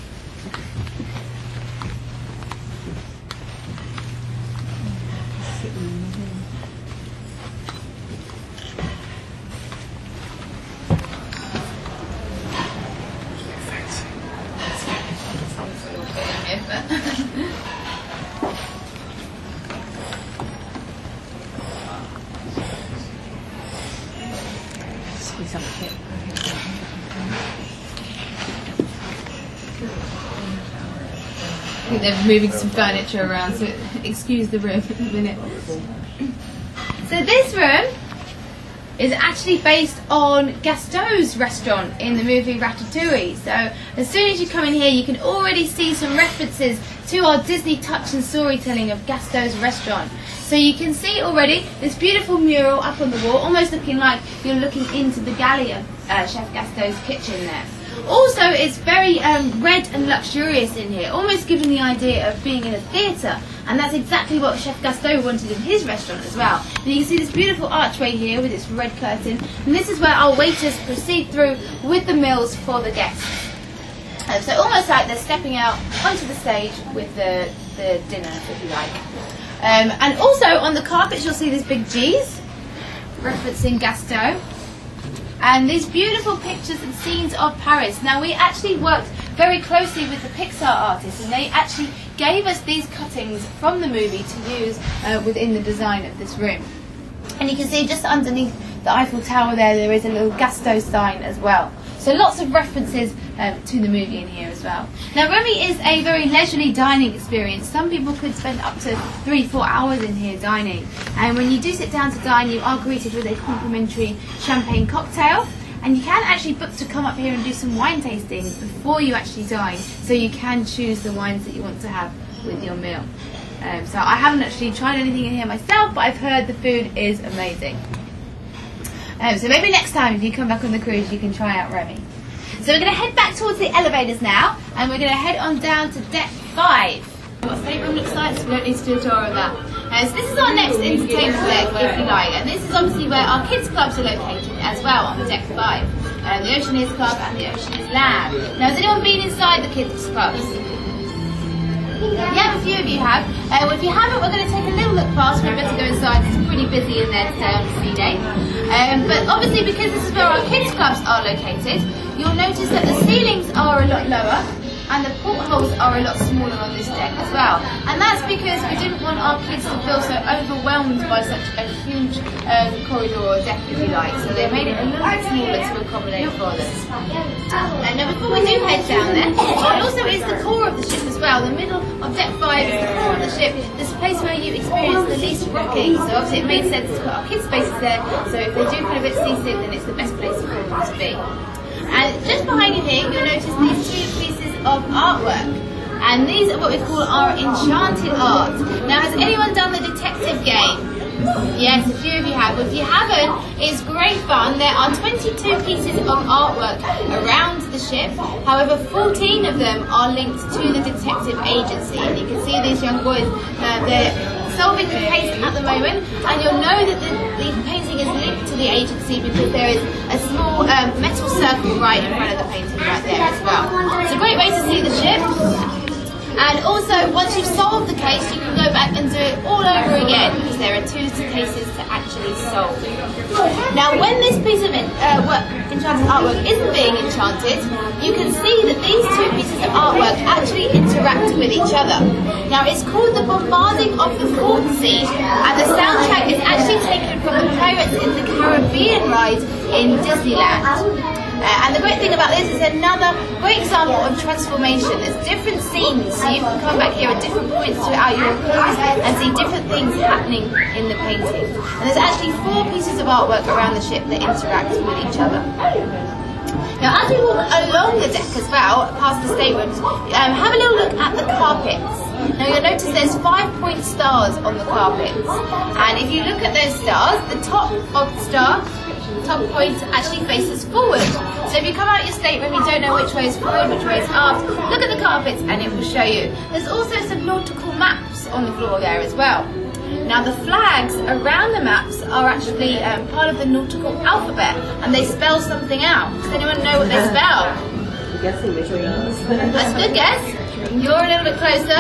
I think they're moving some furniture around, so excuse the room in a minute. So this room is actually based on Gaston's restaurant in the movie Ratatouille. So as soon as you come in here, you can already see some references to our Disney touch and storytelling of Gaston's restaurant. So you can see already this beautiful mural up on the wall, almost looking like you're looking into the galley of Chef Gaston's kitchen there. Also, it's very red and luxurious in here, almost giving the idea of being in a theatre. And that's exactly what Chef Gaston wanted in his restaurant as well. And you can see this beautiful archway here with its red curtain. And this is where our waiters proceed through with the meals for the guests. So almost like they're stepping out onto the stage with the dinner, if you like. And also on the carpets you'll see these big G's, referencing Gaston. And these beautiful pictures and scenes of Paris. Now, we actually worked very closely with the Pixar artists, and they actually gave us these cuttings from the movie to use within the design of this room. And you can see just underneath the Eiffel Tower there is a little Gasto sign as well. So lots of references to the movie in here as well. Now Remy is a very leisurely dining experience. Some people could spend up to 3-4 hours in here dining. And when you do sit down to dine, you are greeted with a complimentary champagne cocktail. And you can actually book to come up here and do some wine tasting before you actually dine. So you can choose the wines that you want to have with your meal. So I haven't actually tried anything in here myself, but I've heard the food is amazing. So maybe next time if you come back on the cruise you can try out Remy. So we're going to head back towards the elevators now, and we're going to head on down to deck 5. What a stateroom looks like, so we don't need to do a tour of that. So this is our next entertainment deck, if you like, and this is obviously where our kids clubs are located as well on deck 5. The Oceaneers Club and the Oceaneers Lab. Now has anyone been inside the kids clubs? Yeah, a few of you have. Well, if you haven't, we're going to take a little look past. We're better go inside. It's pretty busy in there today on the sea day. But obviously, because this is where our kids' clubs are located, you'll notice that the ceilings are a lot lower and the portholes are a lot smaller on this deck as well. And that's because we didn't want our kids to feel so overwhelmed by such a huge corridor or deck, if you like. So they made it a little bit smaller to accommodate for them. And now before we do head down there, it also is the core of the ship as well. The middle of deck 5 is the core of the ship, this place where you experience the least rocking. So obviously it made sense to put our kids' spaces there, so if they do feel a bit seasick, then it's the best place for them to be. And just behind you here, you'll notice these 2 pieces of artwork. And these are what we call our enchanted art. Now, has anyone done the detective game? Yes, a few of you have. If you haven't, it's great fun. There are 22 pieces of artwork around the ship. However, 14 of them are linked to the detective agency. And you can see these young boys, they're solving the case at the moment. And you'll know that the painting is linked to the agency because there is a small metal circle right in front of the painting right there as well. It's a great way to see the ship. And also, once you've solved the case, you can go back and do it all over again because there are 2 cases to actually solve. Now, when this piece of enchanted artwork isn't being enchanted, you can see that these 2 pieces of artwork actually interact with each other. Now, it's called The Bombarding of the Fourth Sea, and the soundtrack is actually taken from the Pirates in the Caribbean ride in Disneyland. And the great thing about this is another great example of transformation. There's different scenes, so you can come back here at different points throughout your cruise and see different things happening in the painting. And there's actually 4 pieces of artwork around the ship that interact with each other. Now, as we walk along the deck as well, past the staterooms, have a little look at the carpets. Now you'll notice there's 5-point stars on the carpets. And if you look at those stars, the top of the star, top point actually faces forward. So if you come out your stateroom, you don't know which way is forward, which way is aft, look at the carpets and it will show you. There's also some nautical maps on the floor there as well. Now the flags around the maps are actually part of the nautical alphabet and they spell something out. Does anyone know what they spell? I'm guessing which way it is. That's a good guess. You're a little bit closer.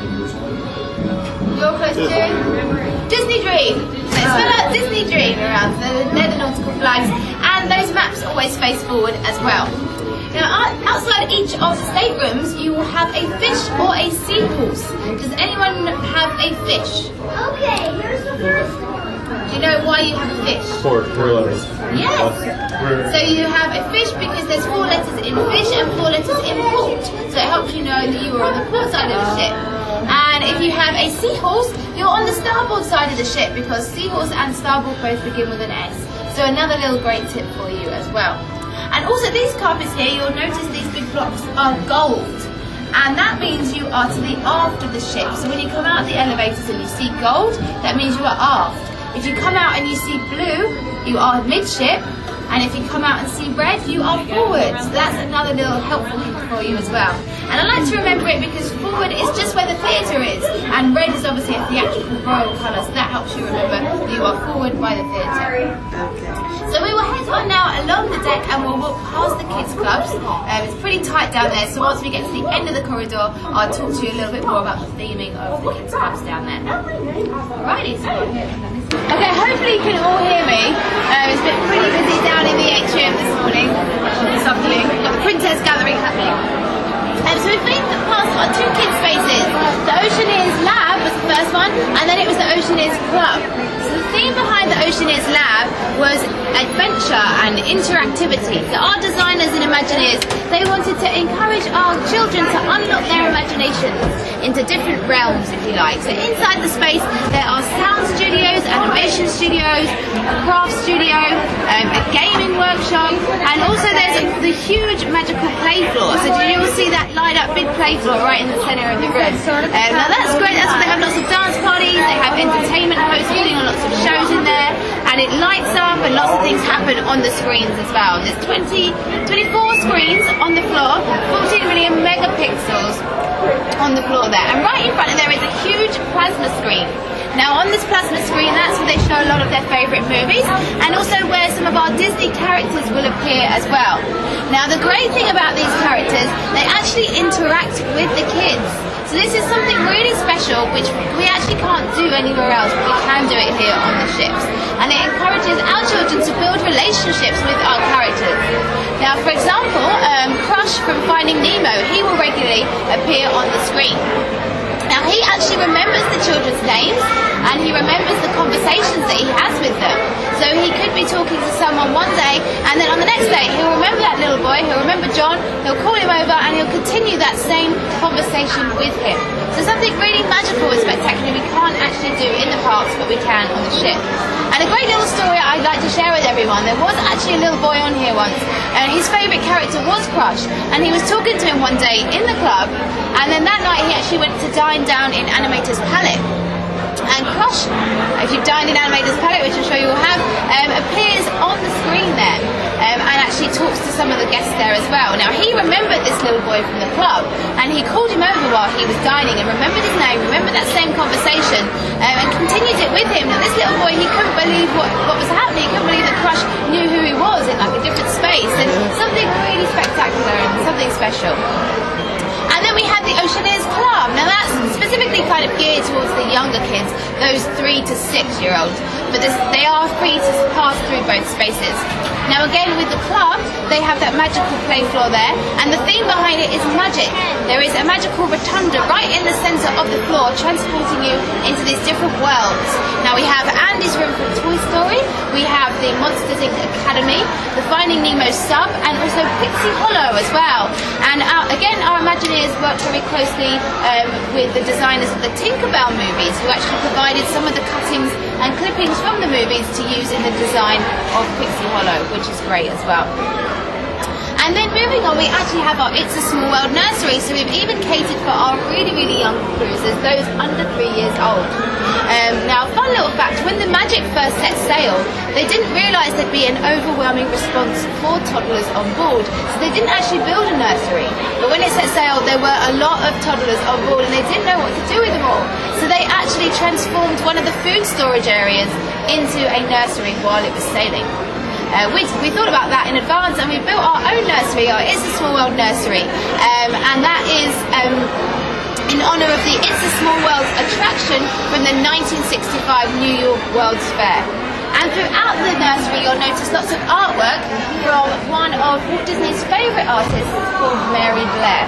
You're close to Disney Dream. Let's spell out Disney Dream around. So they're the nautical flags, and those maps always face forward as well. Now, outside each of the staterooms, you will have a fish or a seahorse. Does anyone have a fish? Okay, here's the first one. Do you know why you have a fish? 4 letters. Yes. So you have a fish because there's 4 letters in fish and 4 letters in port. So it helps you know that you are on the port side of the ship. And if you have a seahorse, you're on the starboard side of the ship because seahorse and starboard both begin with an S. So another little great tip for you as well. And also these carpets here, you'll notice these big blocks are gold. And that means you are to the aft of the ship. So when you come out of the elevators and you see gold, that means you are aft. If you come out and you see blue, you are midship. And if you come out and see red, you are forward. So that's another little helpful hint for you as well. And I like to remember it because forward is just where the theatre is. And red is obviously a theatrical royal colour, so that helps you remember you are forward by the theatre. So we will head on now along the deck and we'll walk past the kids' clubs. It's pretty tight down there, so once we get to the end of the corridor, I'll talk to you a little bit more about the theming of the kids' clubs down there. Alrighty, so okay, hopefully you can all hear me. It's been pretty busy down in the atrium this morning, this afternoon. We've got the Princess Gathering happening. So we've made it past our 2 kids' spaces. The Oceaneers Lab was the first one, and then it was the Oceaneers Club. So the theme behind the Oceaneers Lab was adventure and interactivity. So our designers and Imagineers, they wanted to encourage our children to unlock their imaginations into different realms, if you like. So inside the space, there are sound studios, animation studios, a craft studio, a gaming workshop, and also there's the huge magical play floor. So did you all see that light up big play floor right in the centre of the room? Now that's great. That's where they have lots of dance parties, they have entertainment hosts putting on lots of shows in there, and it lights up and lots of things happen on the screens as well. There's 24 screens on the floor, 14 million megapixels on the floor there, and right in front of there is a huge plasma screen. Now on this plasma screen, that's where they show a lot of their favourite movies, and also where some of our Disney characters will appear as well. Now the great thing about these characters, they actually interact with the kids. So this is something really special which we actually can't do anywhere else, but we can do it here on the ships. And it encourages our children to build relationships with our characters. Now for example, Crush from Finding Nemo, he will regularly appear on the screen. Now he actually remembers the children's names and he remembers the conversations that he has with them. So he could be talking to someone one day and then on the next day he'll remember that little boy, he'll remember John, he'll call him over and he'll continue that same conversation with him. So something really magical and spectacular we can't actually do in the parks but we can on the ship. And a great little story I'd like to share with everyone. There was actually a little boy on here once and his favourite character was Crush, and he was talking to him one day in the club, and then that night he actually went to dine down in Animator's Palette. And Crush, if you've dined in Animator's Palette, which I'm sure you will have, appears on the screen there and actually talks to some of the guests there as well. Now he remembered this little boy from the club and he called him over while he was dining and remembered his name, remembered that same conversation and continued it with him. Now this little boy, he couldn't believe what was happening. He couldn't believe that Crush knew who he was in like a different space, and something really spectacular and something special. And then we have the Oceaneers Club. Now that's specifically kind of geared towards the younger kids, those 3 to 6 year olds, but they are free to pass through both spaces. Now again with the club, they have that magical play floor there, and the theme behind it is magic. There is a magical rotunda right in the centre of the floor, transporting you into these different worlds. Now we have Andy's room from Toy Story, we have the Monsters Inc. Academy, the Finding Nemo sub, and also Pixie Hollow as well. And again, our Imagineers worked very closely with the designers of the Tinkerbell movies, who actually provided some of the cuttings and clippings from the movies to use in the design of Pixie Hollow, which is great as well. And then moving on, we actually have our It's a Small World nursery, so we've even catered for our really, really young cruisers, those under 3 years old. Now, fun little fact, when the Magic first set sail, they didn't realise there'd be an overwhelming response for toddlers on board, so they didn't actually build a nursery. But when it set sail, there were a lot of toddlers on board and they didn't know what to do with them all. So they actually transformed one of the food storage areas into a nursery while it was sailing. We thought about that in advance and we built our own nursery, our It's a Small World nursery, and that is in honour of the It's a Small World attraction from the 1965 New York World's Fair. And throughout the nursery you'll notice lots of artwork from one of Walt Disney's favourite artists called Mary Blair.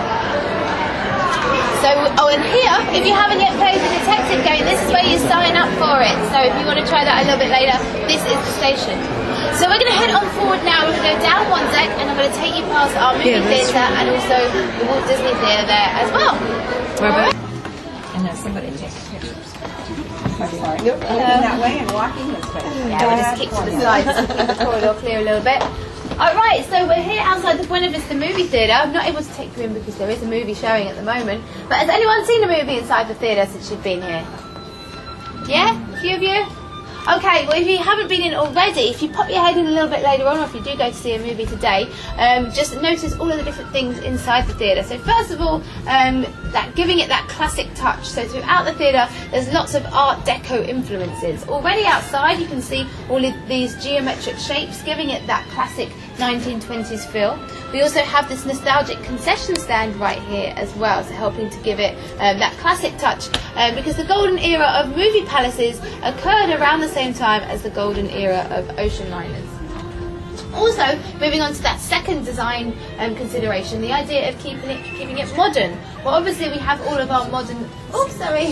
So, and here, if you haven't yet played the detective game, this is where you sign up for it. So if you want to try that a little bit later, this is the station. So we're going to head on forward now. We're going to go down one deck and I'm going to take you past our movie theatre and also the Walt Disney Theatre there as well. Right. And now somebody takes pictures. Nope, that way and walking this way. Yeah, we'll just kick to the side to keep the corridor clear a little bit. Alright, so we're here outside the Buena Vista Movie Theatre. I'm not able to take you in because there is a movie showing at the moment. But has anyone seen a movie inside the theatre since you've been here? Yeah? A few of you? Okay, well if you haven't been in already, if you pop your head in a little bit later on, or if you do go to see a movie today, just notice all of the different things inside the theatre. So first of all, that giving it that classic touch. So throughout the theatre, there's lots of Art Deco influences. Already outside, you can see all of these geometric shapes, giving it that classic 1920s feel. We also have this nostalgic concession stand right here as well, so helping to give it that classic touch, because the golden era of movie palaces occurred around the same time as the golden era of ocean liners. Also, moving on to that second design consideration, the idea of keeping it modern. Well, obviously we have all of our modern.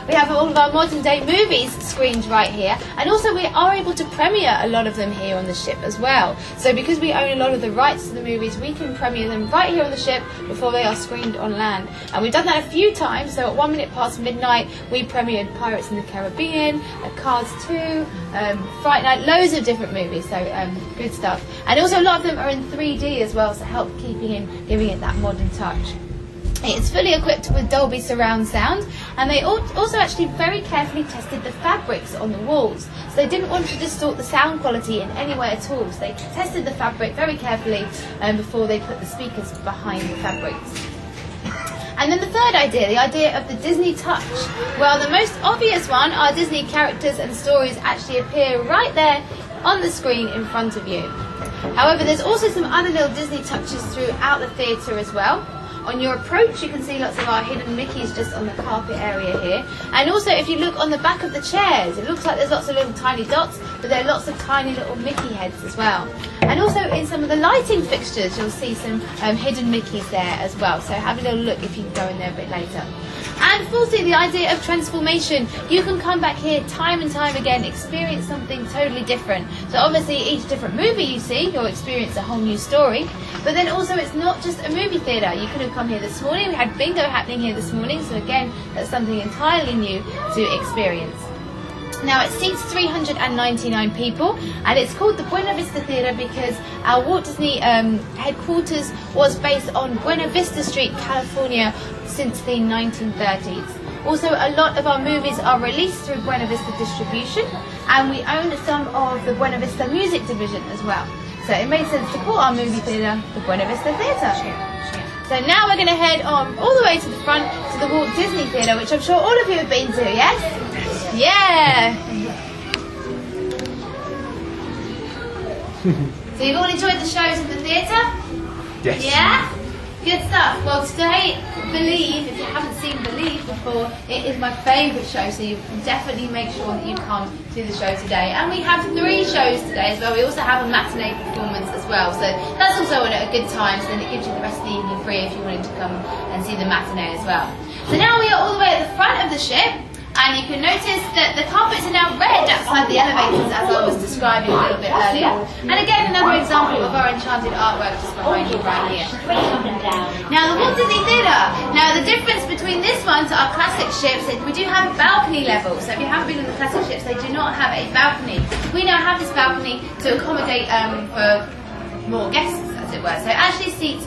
We have all of our modern day movies screened right here, and also we are able to premiere a lot of them here on the ship as well. So because we own a lot of the rights to the movies, we can premiere them right here on the ship before they are screened on land. And we've done that a few times. So at 1 minute past midnight, we premiered Pirates in the Caribbean, Cars 2, Fright Night, loads of different movies. So good stuff. And also a lot of them are in 3D as well, so help giving it that modern touch. It's fully equipped with Dolby surround sound, and they also actually very carefully tested the fabrics on the walls. So they didn't want to distort the sound quality in any way at all. So they tested the fabric very carefully before they put the speakers behind the fabrics. And then the third idea, the idea of the Disney touch. Well, the most obvious one, our Disney characters and stories actually appear right there on the screen in front of you. However, there's also some other little Disney touches throughout the theatre as well. On your approach, you can see lots of our hidden Mickeys just on the carpet area here. And also, if you look on the back of the chairs, it looks like there's lots of little tiny dots, but there are lots of tiny little Mickey heads as well. And also in some of the lighting fixtures, you'll see some hidden Mickeys there as well. So have a little look if you can go in there a bit later. And fourthly, the idea of transformation. You can come back here time and time again, experience something totally different. So obviously each different movie you see, you'll experience a whole new story. But then also it's not just a movie theatre. You could have come here this morning, we had bingo happening here this morning, so again, that's something entirely new to experience. Now it seats 399 people, and it's called the Buena Vista Theatre because our Walt Disney headquarters was based on Buena Vista Street, California since the 1930s. Also, a lot of our movies are released through Buena Vista Distribution, and we own some of the Buena Vista Music Division as well. So it made sense to call our movie theatre the Buena Vista Theatre. So now we're going to head on all the way to the front to the Walt Disney Theatre, which I'm sure all of you have been to, yes? Yeah! So you've all enjoyed the shows at the theatre? Yes. Yeah? Good stuff. Well, today, Believe, if you haven't seen Believe before, it is my favourite show, so you definitely make sure that you come to the show today. And we have 3 shows today as well. We also have a matinee performance as well, so that's also a good time, so then it gives you the rest of the evening free if you wanted to come and see the matinee as well. So now we are all the way at the front of the ship, and you can notice that the carpets are now red outside the elevators, as I was describing a little bit earlier. And again, another example of our enchanted artwork just behind you right here. Now, the Walt Disney Theatre. Now, the difference between this one to our classic ships is we do have a balcony level. So if you haven't been on the classic ships, they do not have a balcony. We now have this balcony to accommodate for more guests, as it were. So it actually seats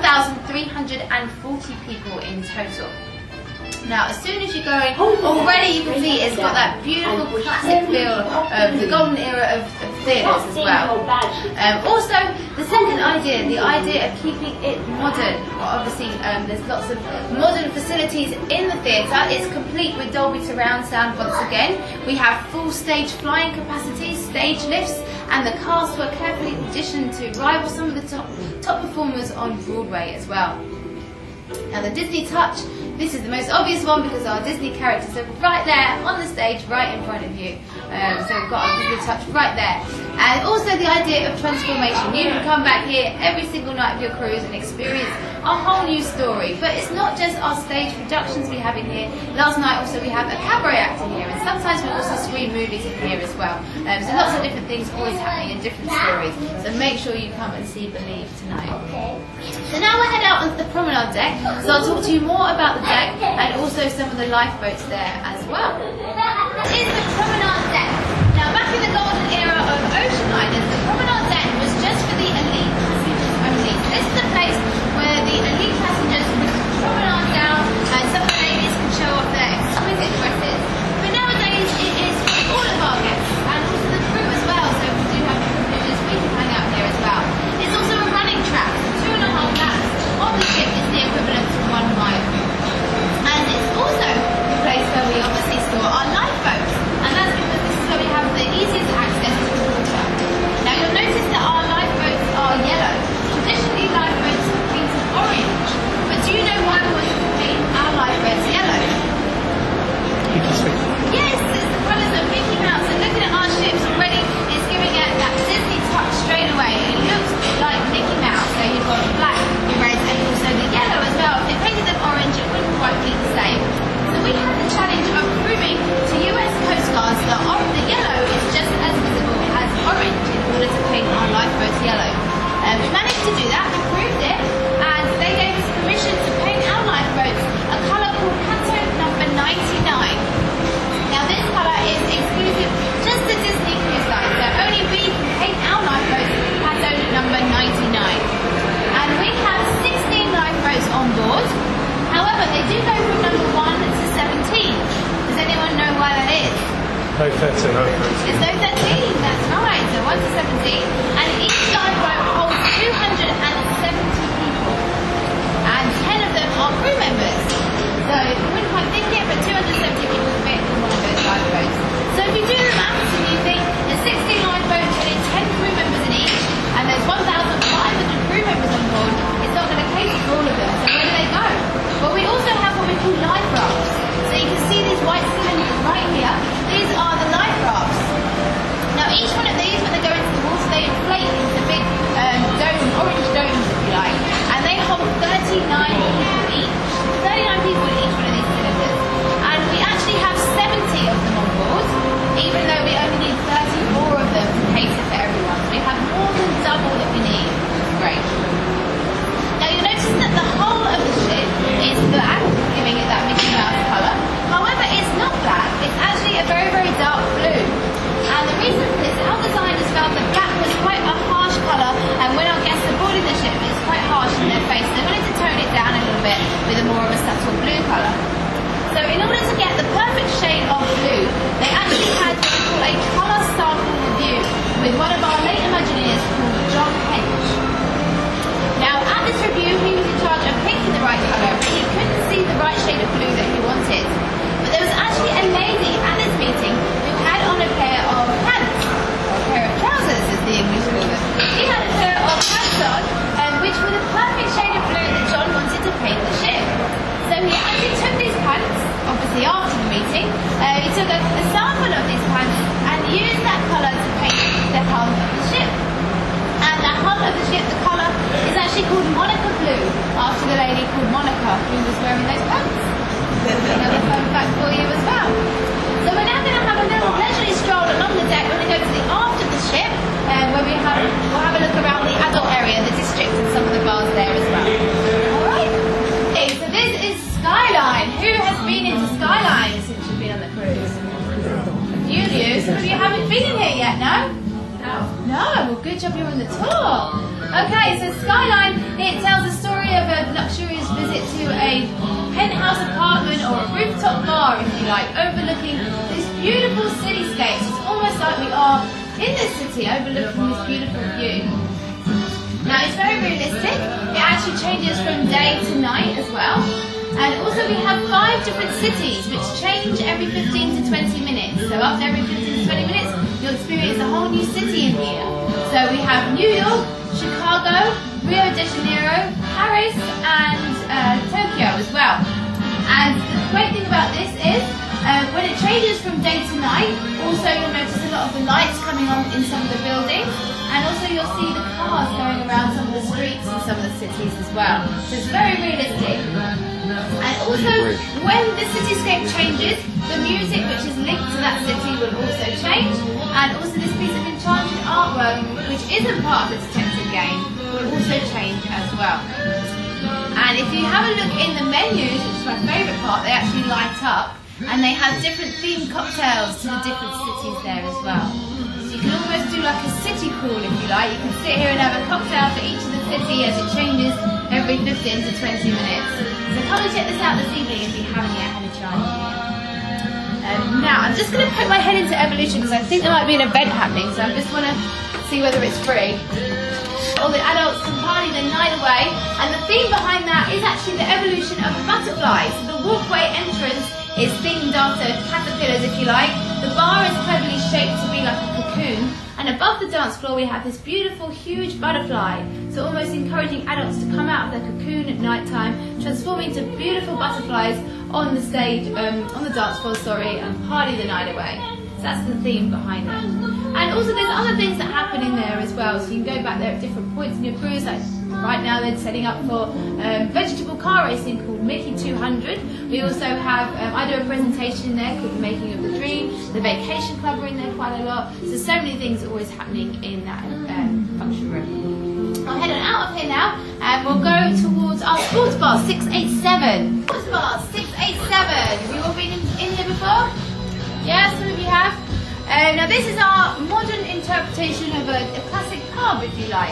1,340 people in total. Now, as soon as you go in, already you can see it's got that beautiful classic feel of the golden era of theatres as well. Also, the second idea, the idea of keeping it modern. Well, obviously, there's lots of modern facilities in the theatre. It's complete with Dolby surround sound once again. We have full stage flying capacity, stage lifts, and the cast were carefully auditioned to rival some of the top performers on Broadway as well. Now, the Disney touch. This is the most obvious one because our Disney characters are right there on the stage, right in front of you. So we've got our Disney touch right there. And also the idea of transformation. You can come back here every single night of your cruise and experience a whole new story. But it's not just our stage productions we have in here. Last night also we have a cabaret act in here, and sometimes we also screen movies in here as well. So lots of different things always happening in different stories. So make sure you come and see Believe tonight. So now we'll head out onto the promenade deck. So I'll talk to you more about the deck and also some of the lifeboats there as well. This is the promenade deck. Now, back in the golden era of ocean liners, the promenade deck was just for the elite passengers only. This is the place where the elite passengers can promenade down and some of the ladies can show off their exquisite dresses. But nowadays it is for all of our guests and also the crew as well, so if we do have privileges we can hang out here as well. It's also a running track, 2.5 laps of the ship is the equivalent to 1 mile. And it's also the place where we obviously store our lifeboats, and that's because this is where we have the easiest access to the water. No 13. There's no 13, that's right. So 1 to 17. And each lifeboat holds 270 people. And 10 of them are crew members. So you wouldn't quite think it, but 270 people fit in one of those lifeboats. So if you do the maths and you think there's 16 lifeboats and it's 10 crew members in each, and there's 1,500 crew members on board, it's not going to cater for all of them. So where do they go? Well, we also have what we call life rafts. So you can see these white cylinders right here. These are the life rafts. Now each one of these, when they go into the water, they inflate into big dome, orange domes if you like, and they hold 39 people each. 39 people in each one of these cylinders. And we actually have 70 of them on board, even though we only need 34 of them to cater for everyone. So we have more than double that we need. Great. Now you'll notice that the whole of the ship is black, giving it that Mickey Mouse colour. However, it's not black, it's actually a very, very dark blue. And the reason for this, our designers felt that black was quite a harsh colour, and when our guests are boarding the ship, it's quite harsh in their face. They wanted to tone it down a little bit with a more of a subtle blue colour. So in order to get the perfect shade of blue, they actually had what we call a colour sample review with one of our late Imagineers called John Hench. Now at this review, he was in charge of picking the right colour, but he couldn't see the right shade of blue that he wanted. But there was actually a lady at this meeting who had on a pair of pants, or a pair of trousers as the English call them. She had a pair of pants on, which were the perfect shade of blue that John wanted to paint the ship. So he actually took these pants, obviously after the meeting, he took a sample of these pants and used that colour to paint the hull of the ship. And the hull of the ship, the colour, is actually called Monica Blue, after the lady called Monica who was wearing those pants. Another fun fact for you as well. So we're now going to have a little leisurely stroll along the deck. We're going to go to the aft of the ship, where we'll have a look around the adult area, the district, and some of the bars there as well. Alright? Okay, so this is Skyline. Who has been into Skyline since you've been on the cruise? A few of you. Some of you haven't been in here yet, no? No? Well, good job you're on the tour. Okay, so Skyline, it tells the story of a luxurious visit to a penthouse apartment or a rooftop bar, if you like, overlooking this beautiful cityscape. It's almost like we are in this city, overlooking this beautiful view. Now, it's very realistic. It actually changes from day to night as well. And also we have 5 different cities which change every 15 to 20 minutes. So after every 15 to 20 minutes, you'll experience a whole new city in here. So we have New York, Chicago, Rio de Janeiro, Paris, and Tokyo as well. And the great thing about this is, when it changes from day to night, also you'll notice a lot of the lights coming on in some of the buildings, and also you'll see the cars going around some of the streets in some of the cities as well. So it's very realistic. And also, when the cityscape changes, the music which is linked to that city will also change, and also this piece of enchanted artwork, which isn't part of the detective game, will also change as well. And if you have a look in the menus, which is my favourite part, they actually light up, and they have different themed cocktails to the different cities there as well. So you can almost do like a city crawl if you like. You can sit here and have a cocktail for each of the city as it changes every 15 to 20 minutes. So come and check this out this evening if you haven't yet had a chance. Now, I'm just going to poke my head into Evolution because I think there might be an event happening, so I just want to see whether it's free. All the adults can party the night away, and the theme behind that is actually the evolution of a butterfly. So the walkway entrance is themed after caterpillars, if you like. The bar is cleverly shaped to be like a cocoon, and above the dance floor we have this beautiful, huge butterfly. So almost encouraging adults to come out of their cocoon at night time, transforming into beautiful butterflies on the stage, on the dance floor, and party the night away. So that's the theme behind it. And also there's other things that happen in there as well, so you can go back there at different points in your cruise. Like right now they're setting up for vegetable car racing called Mickey 200. We also have, I do a presentation in there called The Making of the Dream. The Vacation Club are in there quite a lot. So many things are always happening in that function room. I'll head on out of here now, and we'll go towards our sports bar 687. Sports bar 687. Have you all been in here before? Yeah, some of you have. Now this is our modern interpretation of a classic pub, if you like. So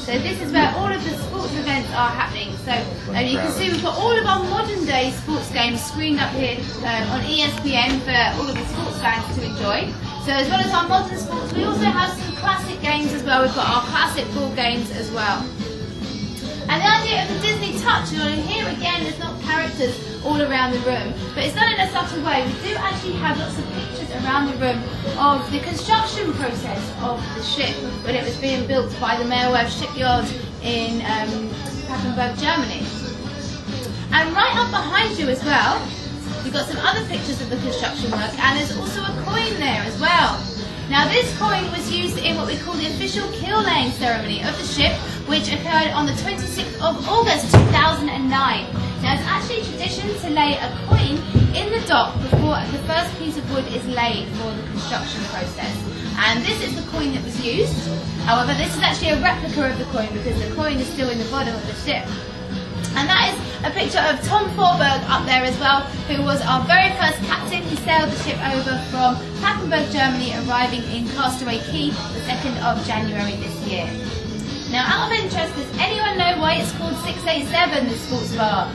So this is where all of the sports events are happening. So you can see we've got all of our modern day sports games screened up here on ESPN for all of the sports fans to enjoy. So as well as our modern sports, we also have some classic games as well. We've got our classic board games as well. And the idea of the Disney touch, and here again, there's not characters all around the room, but it's done in a subtle way. We do actually have lots of pictures around the room of the construction process of the ship when it was being built by the Meerwerf shipyard in Papenburg, Germany. And right up behind you as well, we've got some other pictures of the construction work, and there's also a coin there as well. Now this coin was used in what we call the official keel laying ceremony of the ship, which occurred on the 26th of August 2009. Now it's actually tradition to lay a coin in the dock before the first piece of wood is laid for the construction process. And this is the coin that was used. However, this is actually a replica of the coin because the coin is still in the bottom of the ship. And that is a picture of Tom Forberg up there as well, who was our very first captain. He sailed the ship over from Papenburg, Germany, arriving in Castaway Cay the 2nd of January this year. Now, out of interest, does anyone know why it's called 687, this sports bar?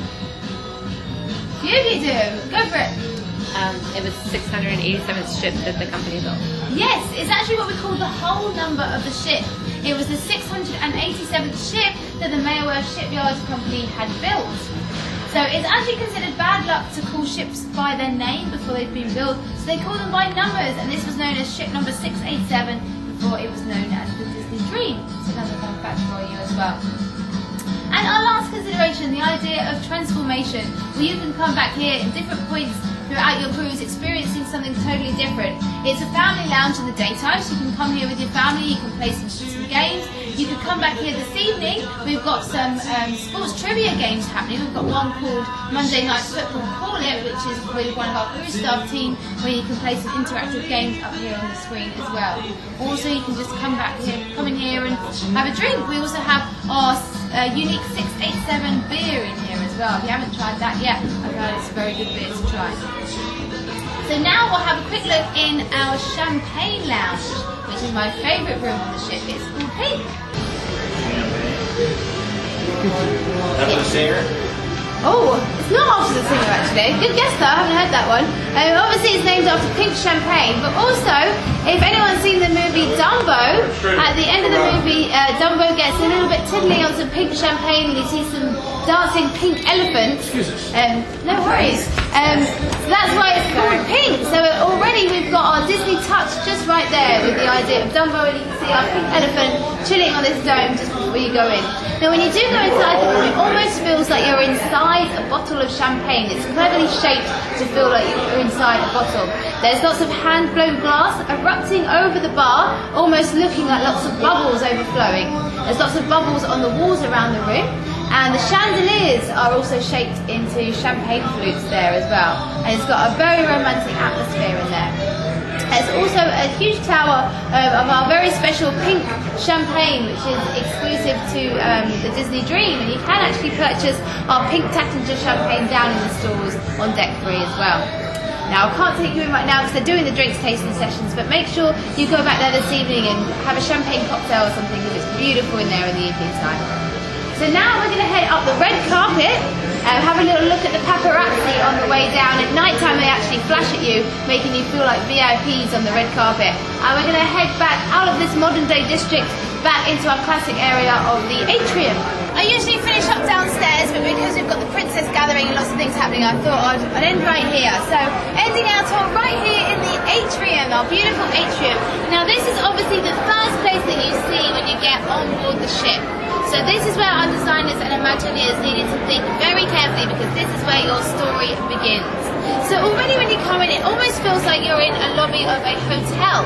Few of you do. Go for it. It was 687th ship that the company built. Yes, it's actually what we call the whole number of the ship. It was the 687th ship that the Meerwerf Shipyard Company had built. So it's actually considered bad luck to call ships by their name before they've been built. So they call them by numbers, and this was known as ship number 687 before it was known as the Disney Dream. It's another fun fact for you as well. And our last consideration, the idea of transformation, where you can come back here in different points throughout your cruise experiencing something totally different. It's a family lounge in the daytime, so you can come here with your family, you can play some games. You can come back here this evening. We've got some sports trivia games happening. We've got one called Monday Night Football Call It, which is with one of our cruise staff team, where you can play some interactive games up here on the screen as well. Also, you can just come in here and have a drink. We also have our unique 687 beer in here as well. If you haven't tried that yet, I've heard it's a very good beer to try. So now we'll have a quick look in our champagne lounge, which is my favourite room on the ship. It's called Pink. That's the singer? Oh, it's not after the singer actually. Good guess though, I haven't heard that one. Obviously it's named after pink champagne, but also, if anyone's seen the movie Dumbo, at the end of the movie, Dumbo gets a little bit tiddly on some pink champagne and you see some dancing pink elephants. No worries. So that's why it's called Pink. So already we've got our Disney touch just right there with the idea of Dumbo, and you can see our pink elephant chilling on this dome just before you go in. Now when you do go inside the room, it almost feels like you're inside a bottle of champagne. It's cleverly shaped to feel like you're inside a bottle. There's lots of hand-blown glass erupting over the bar, almost looking like lots of bubbles overflowing. There's lots of bubbles on the walls around the room. And the chandeliers are also shaped into champagne flutes there as well. And it's got a very romantic atmosphere in there. There's also a huge tower of our very special pink champagne, which is exclusive to the Disney Dream. And you can actually purchase our pink Taittinger champagne down in the stores on deck 3 as well. Now, I can't take you in right now because they're doing the drinks tasting sessions, but make sure you go back there this evening and have a champagne cocktail or something, because it's beautiful in there in the evening time. So now we're going to head up the red carpet and have a little look at the paparazzi on the way down. At night time they actually flash at you, making you feel like VIPs on the red carpet. And we're going to head back out of this modern day district back into our classic area of the atrium. I usually finish up downstairs, but because we've got the princess gathering and lots of things happening, I thought I'd end right here. So ending our tour right here in the atrium, our beautiful atrium. Now this is obviously the first place that you see when you get on board the ship. So this is where our designers and Imagineers needed to think very carefully, because this is where your story begins. So already when you come in, it almost feels like you're in a lobby of a hotel.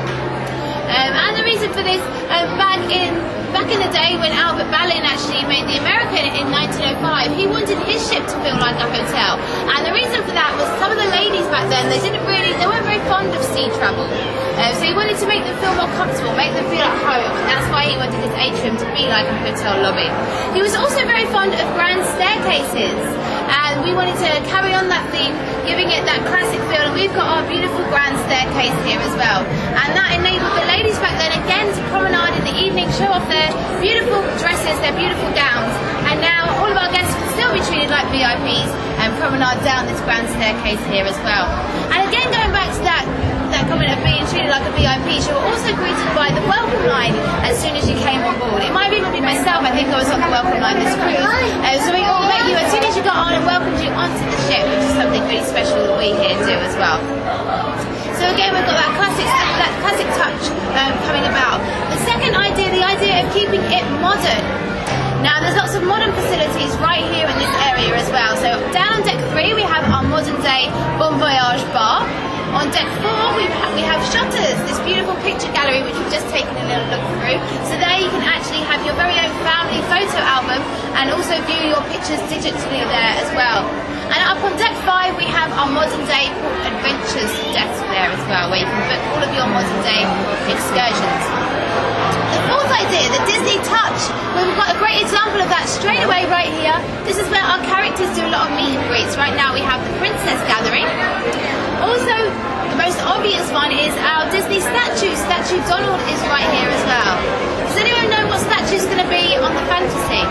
And the reason for this, back in the day when Albert Ballin actually made the American in 1905, he wanted his ship to feel like a hotel. And the reason for that was some of the ladies back then, they weren't very fond of sea travel. So he wanted to make them feel more comfortable, make them feel at home, and that's why he wanted his atrium to be like a hotel lobby. He was also very fond of grand staircases, and we wanted to carry on that theme giving it that classic feel. And we've got our beautiful grand staircase here as well. And that enabled the ladies back then again to promenade in the evening, show off their beautiful dresses, their beautiful gowns. And now all of our guests can still be treated like VIPs and promenade down this grand staircase here as well. And again, going back to that comment of being treated like a VIP, you were also greeted by the welcome line as soon as you came on board. It might even be myself, I think I was on the welcome line this cruise. So we all met you as soon as you got on and welcomed you onto the ship, which is something really special that we here do as well. So again, we've got that classic touch coming about. The second idea, the idea of keeping it modern. Now, there's lots of modern facilities right here in this area as well. So down on deck 3, we have our modern day Bon Voyage bar. On deck 4, we have shutters, this beautiful picture gallery which we've just taken a little look through. So there you can actually have your very own family photo album and also view your pictures digitally there as well. And up on deck 5, we have our modern day Port Adventures desk there as well, where you can book all of your modern day excursions. The fourth idea, the Disney touch. Well, we've got a great example of that straight away right here. This is where our characters do a lot of meet and greets. Right now we have the Princess Gathering. Also, the most obvious one is our Disney statue. Statue Donald is right here as well. Does anyone know what statue is going to be on the Fantasy?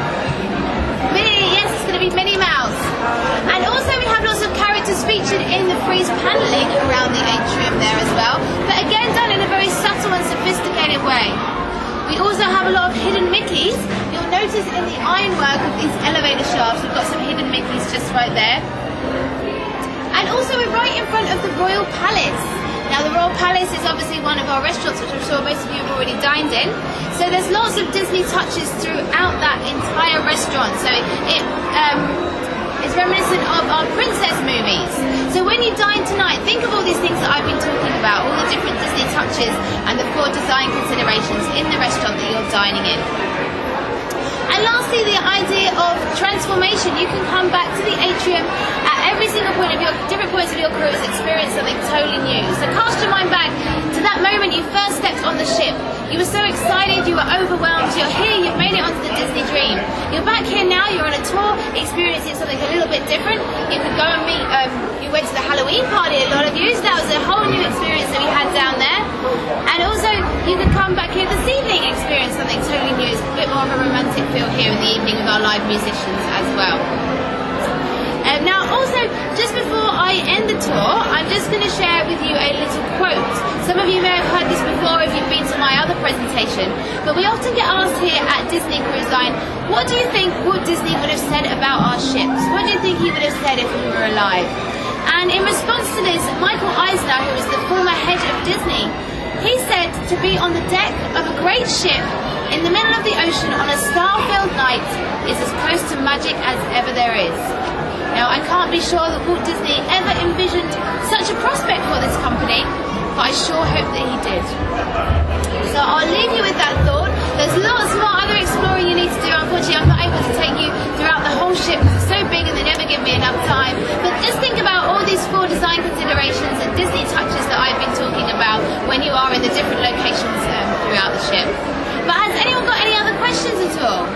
Minnie, yes, it's going to be Minnie Mouse. And also we have lots of characters featured in the frieze paneling around the atrium there as well. But again, done in a very subtle and sophisticated way. We also have a lot of hidden Mickeys. You'll notice in the ironwork of these elevator shafts, we've got some hidden Mickeys just right there. And also we're right in front of the Royal Palace. Now the Royal Palace is obviously one of our restaurants, which I'm sure most of you have already dined in. So there's lots of Disney touches throughout that entire restaurant. So it's reminiscent of our princess movies. So when you dine tonight, think of all these things that I've been talking about, all the different Disney touches and the 4 design considerations in the restaurant that you're dining in. And lastly, the idea of transformation. You can come back to the atrium at every single point of your different points of your cruise, experience something totally new. So cast your mind back to that moment you first stepped on the ship. You were so excited, you were overwhelmed, you're here, you've made it onto the Disney Dream. You're back here now, you're on a tour, experiencing something a little bit different. You could go and meet, you went to the Halloween party, a lot of you, so that was a whole new experience that we had down there. And also, you could come back here this evening, experience something totally new. It's a bit more of a romantic feel here in the evening with our live musicians as well. Now also, just before I end the tour, I'm just going to share with you a little quote. Some of you may have heard this before if you've been to my other presentation, but we often get asked here at Disney Cruise Line, what do you think Walt Disney would have said about our ships? What do you think he would have said if he were alive? And in response to this, Michael Eisner, who is the former head of Disney, he said to be on the deck of a great ship in the middle of the ocean on a star-filled night is as close to magic as ever there is. Now, I can't be sure that Walt Disney ever envisioned such a prospect for this company, but I sure hope that he did. So I'll leave you with that thought. There's lots more other exploring you need to do. Unfortunately, I'm not able to take you throughout the whole ship because it's so big and they never give me enough time. But just think about all these 4 design considerations and Disney touches that I've been talking about when you are in the different locations throughout the ship. But has anyone got any other questions at all?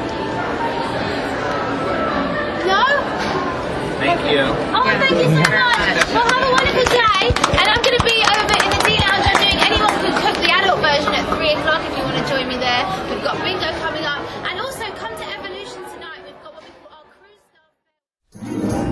No? Thank you. Oh, thank you so much. Well, have a wonderful day. And I'm going to be over in the D Lounge. I'm doing Anyone Can Cook, the adult version at 3 o'clock if you want to join me there. We've got bingo coming up. And also come to Evolution tonight. We've got what we call our cruise stuff.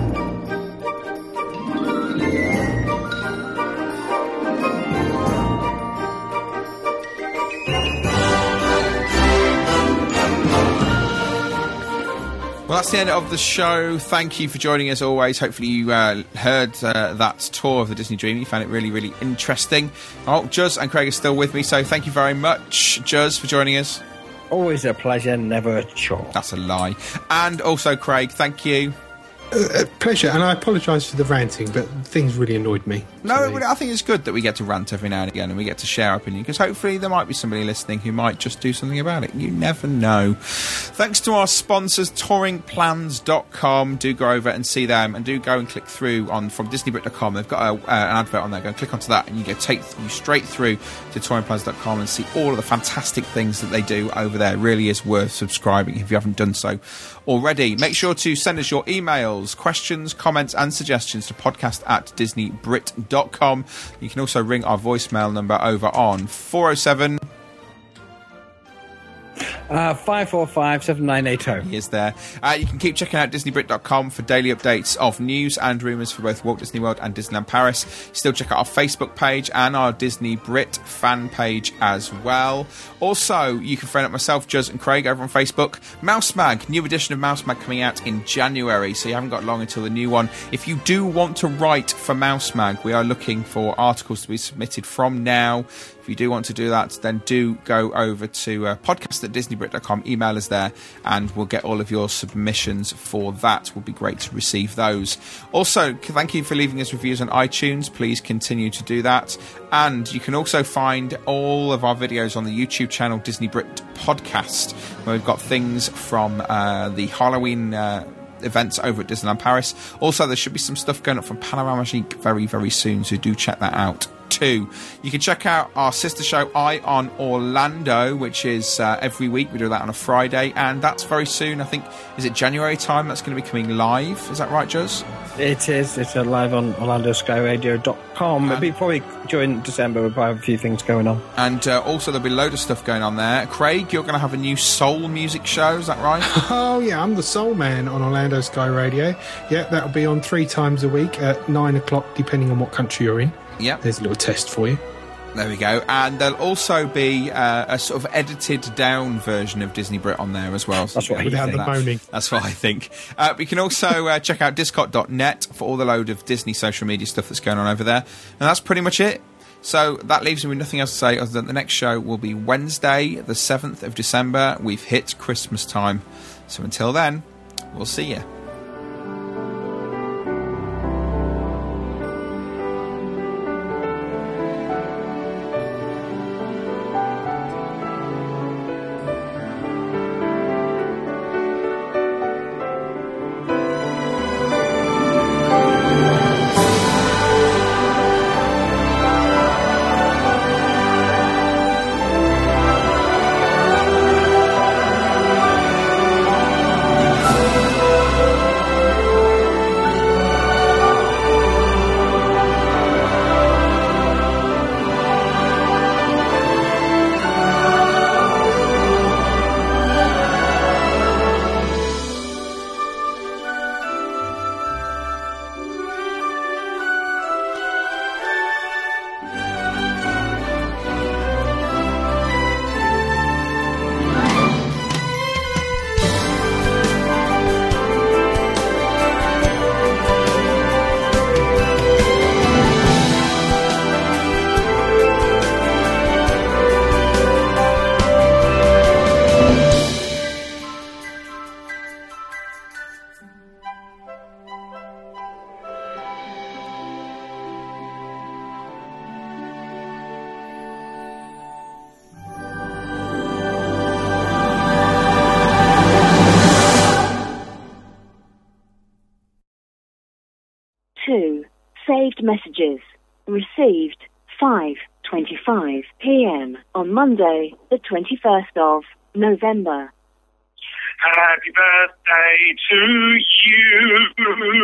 Well, that's the end of the show. Thank you for joining us always. Hopefully you heard that tour of the Disney Dream. You found it really, really interesting. Oh, Juz and Craig are still with me, so thank you very much, Juz, for joining us. Always a pleasure, never a chore. That's a lie. And also, Craig, thank you. Pleasure, and I apologise for the ranting, but things really annoyed me. No, I think it's good that we get to rant every now and again and we get to share our opinion, because hopefully there might be somebody listening who might just do something about it. You never know. Thanks to our sponsors, touringplans.com. Do go over and see them, and do go and click through from disneybrit.com. They've got an advert on there. Go and click onto that and you take you straight through to touringplans.com and see all of the fantastic things that they do over there. It really is worth subscribing if you haven't done so already. Make sure to send us your emails emails, questions, comments and suggestions to podcast@disneybrit.com. You can also ring our voicemail number over on 407 545-7980. He is there. You can keep checking out DisneyBrit.com for daily updates of news and rumours for both Walt Disney World and Disneyland Paris. Still check out our Facebook page and our Disney Brit fan page as well. Also, you can friend up myself, Juz and Craig over on Facebook. Mouse Mag, new edition of Mouse Mag coming out in January, so you haven't got long until the new one. If you do want to write for Mouse Mag, we are looking for articles to be submitted from now. If you do want to do that, then do go over to podcast@disneybrit.com, email us there, and we'll get all of your submissions for that. It will be great to receive those. Also, thank you for leaving us reviews on iTunes. Please continue to do that. And you can also find all of our videos on the YouTube channel Disney Brit Podcast, where we've got things from the Halloween events over at Disneyland Paris. Also, there should be some stuff going up from Panorama Chic very, very soon, so do check that out too. You can check out our sister show Eye on Orlando, which is every week. We do that on a Friday, and that's very soon. I think, is it January time that's going to be coming live? Is that right, Juz? It is. It's live on OrlandoSkyRadio.com. Maybe probably during December we'll probably have a few things going on. And also there'll be a load of stuff going on there. Craig, you're going to have a new soul music show, is that right? Oh yeah, I'm the soul man on Orlando Sky Radio. Yeah, that'll be on 3 times a week at 9 o'clock, depending on what country you're in. Yeah, there's a little test for you. There we go. And there'll also be a sort of edited down version of Disney Brit on there as well. So that's what without the moaning. That's what I think. We can also check out discot.net for all the load of Disney social media stuff that's going on over there. And that's pretty much it. So that leaves me with nothing else to say other than the next show will be Wednesday, the 7th of December. We've hit Christmas time. So until then, we'll see you. Saved messages. Received 5:25 p.m. on Monday, the 21st of November. Happy birthday to you.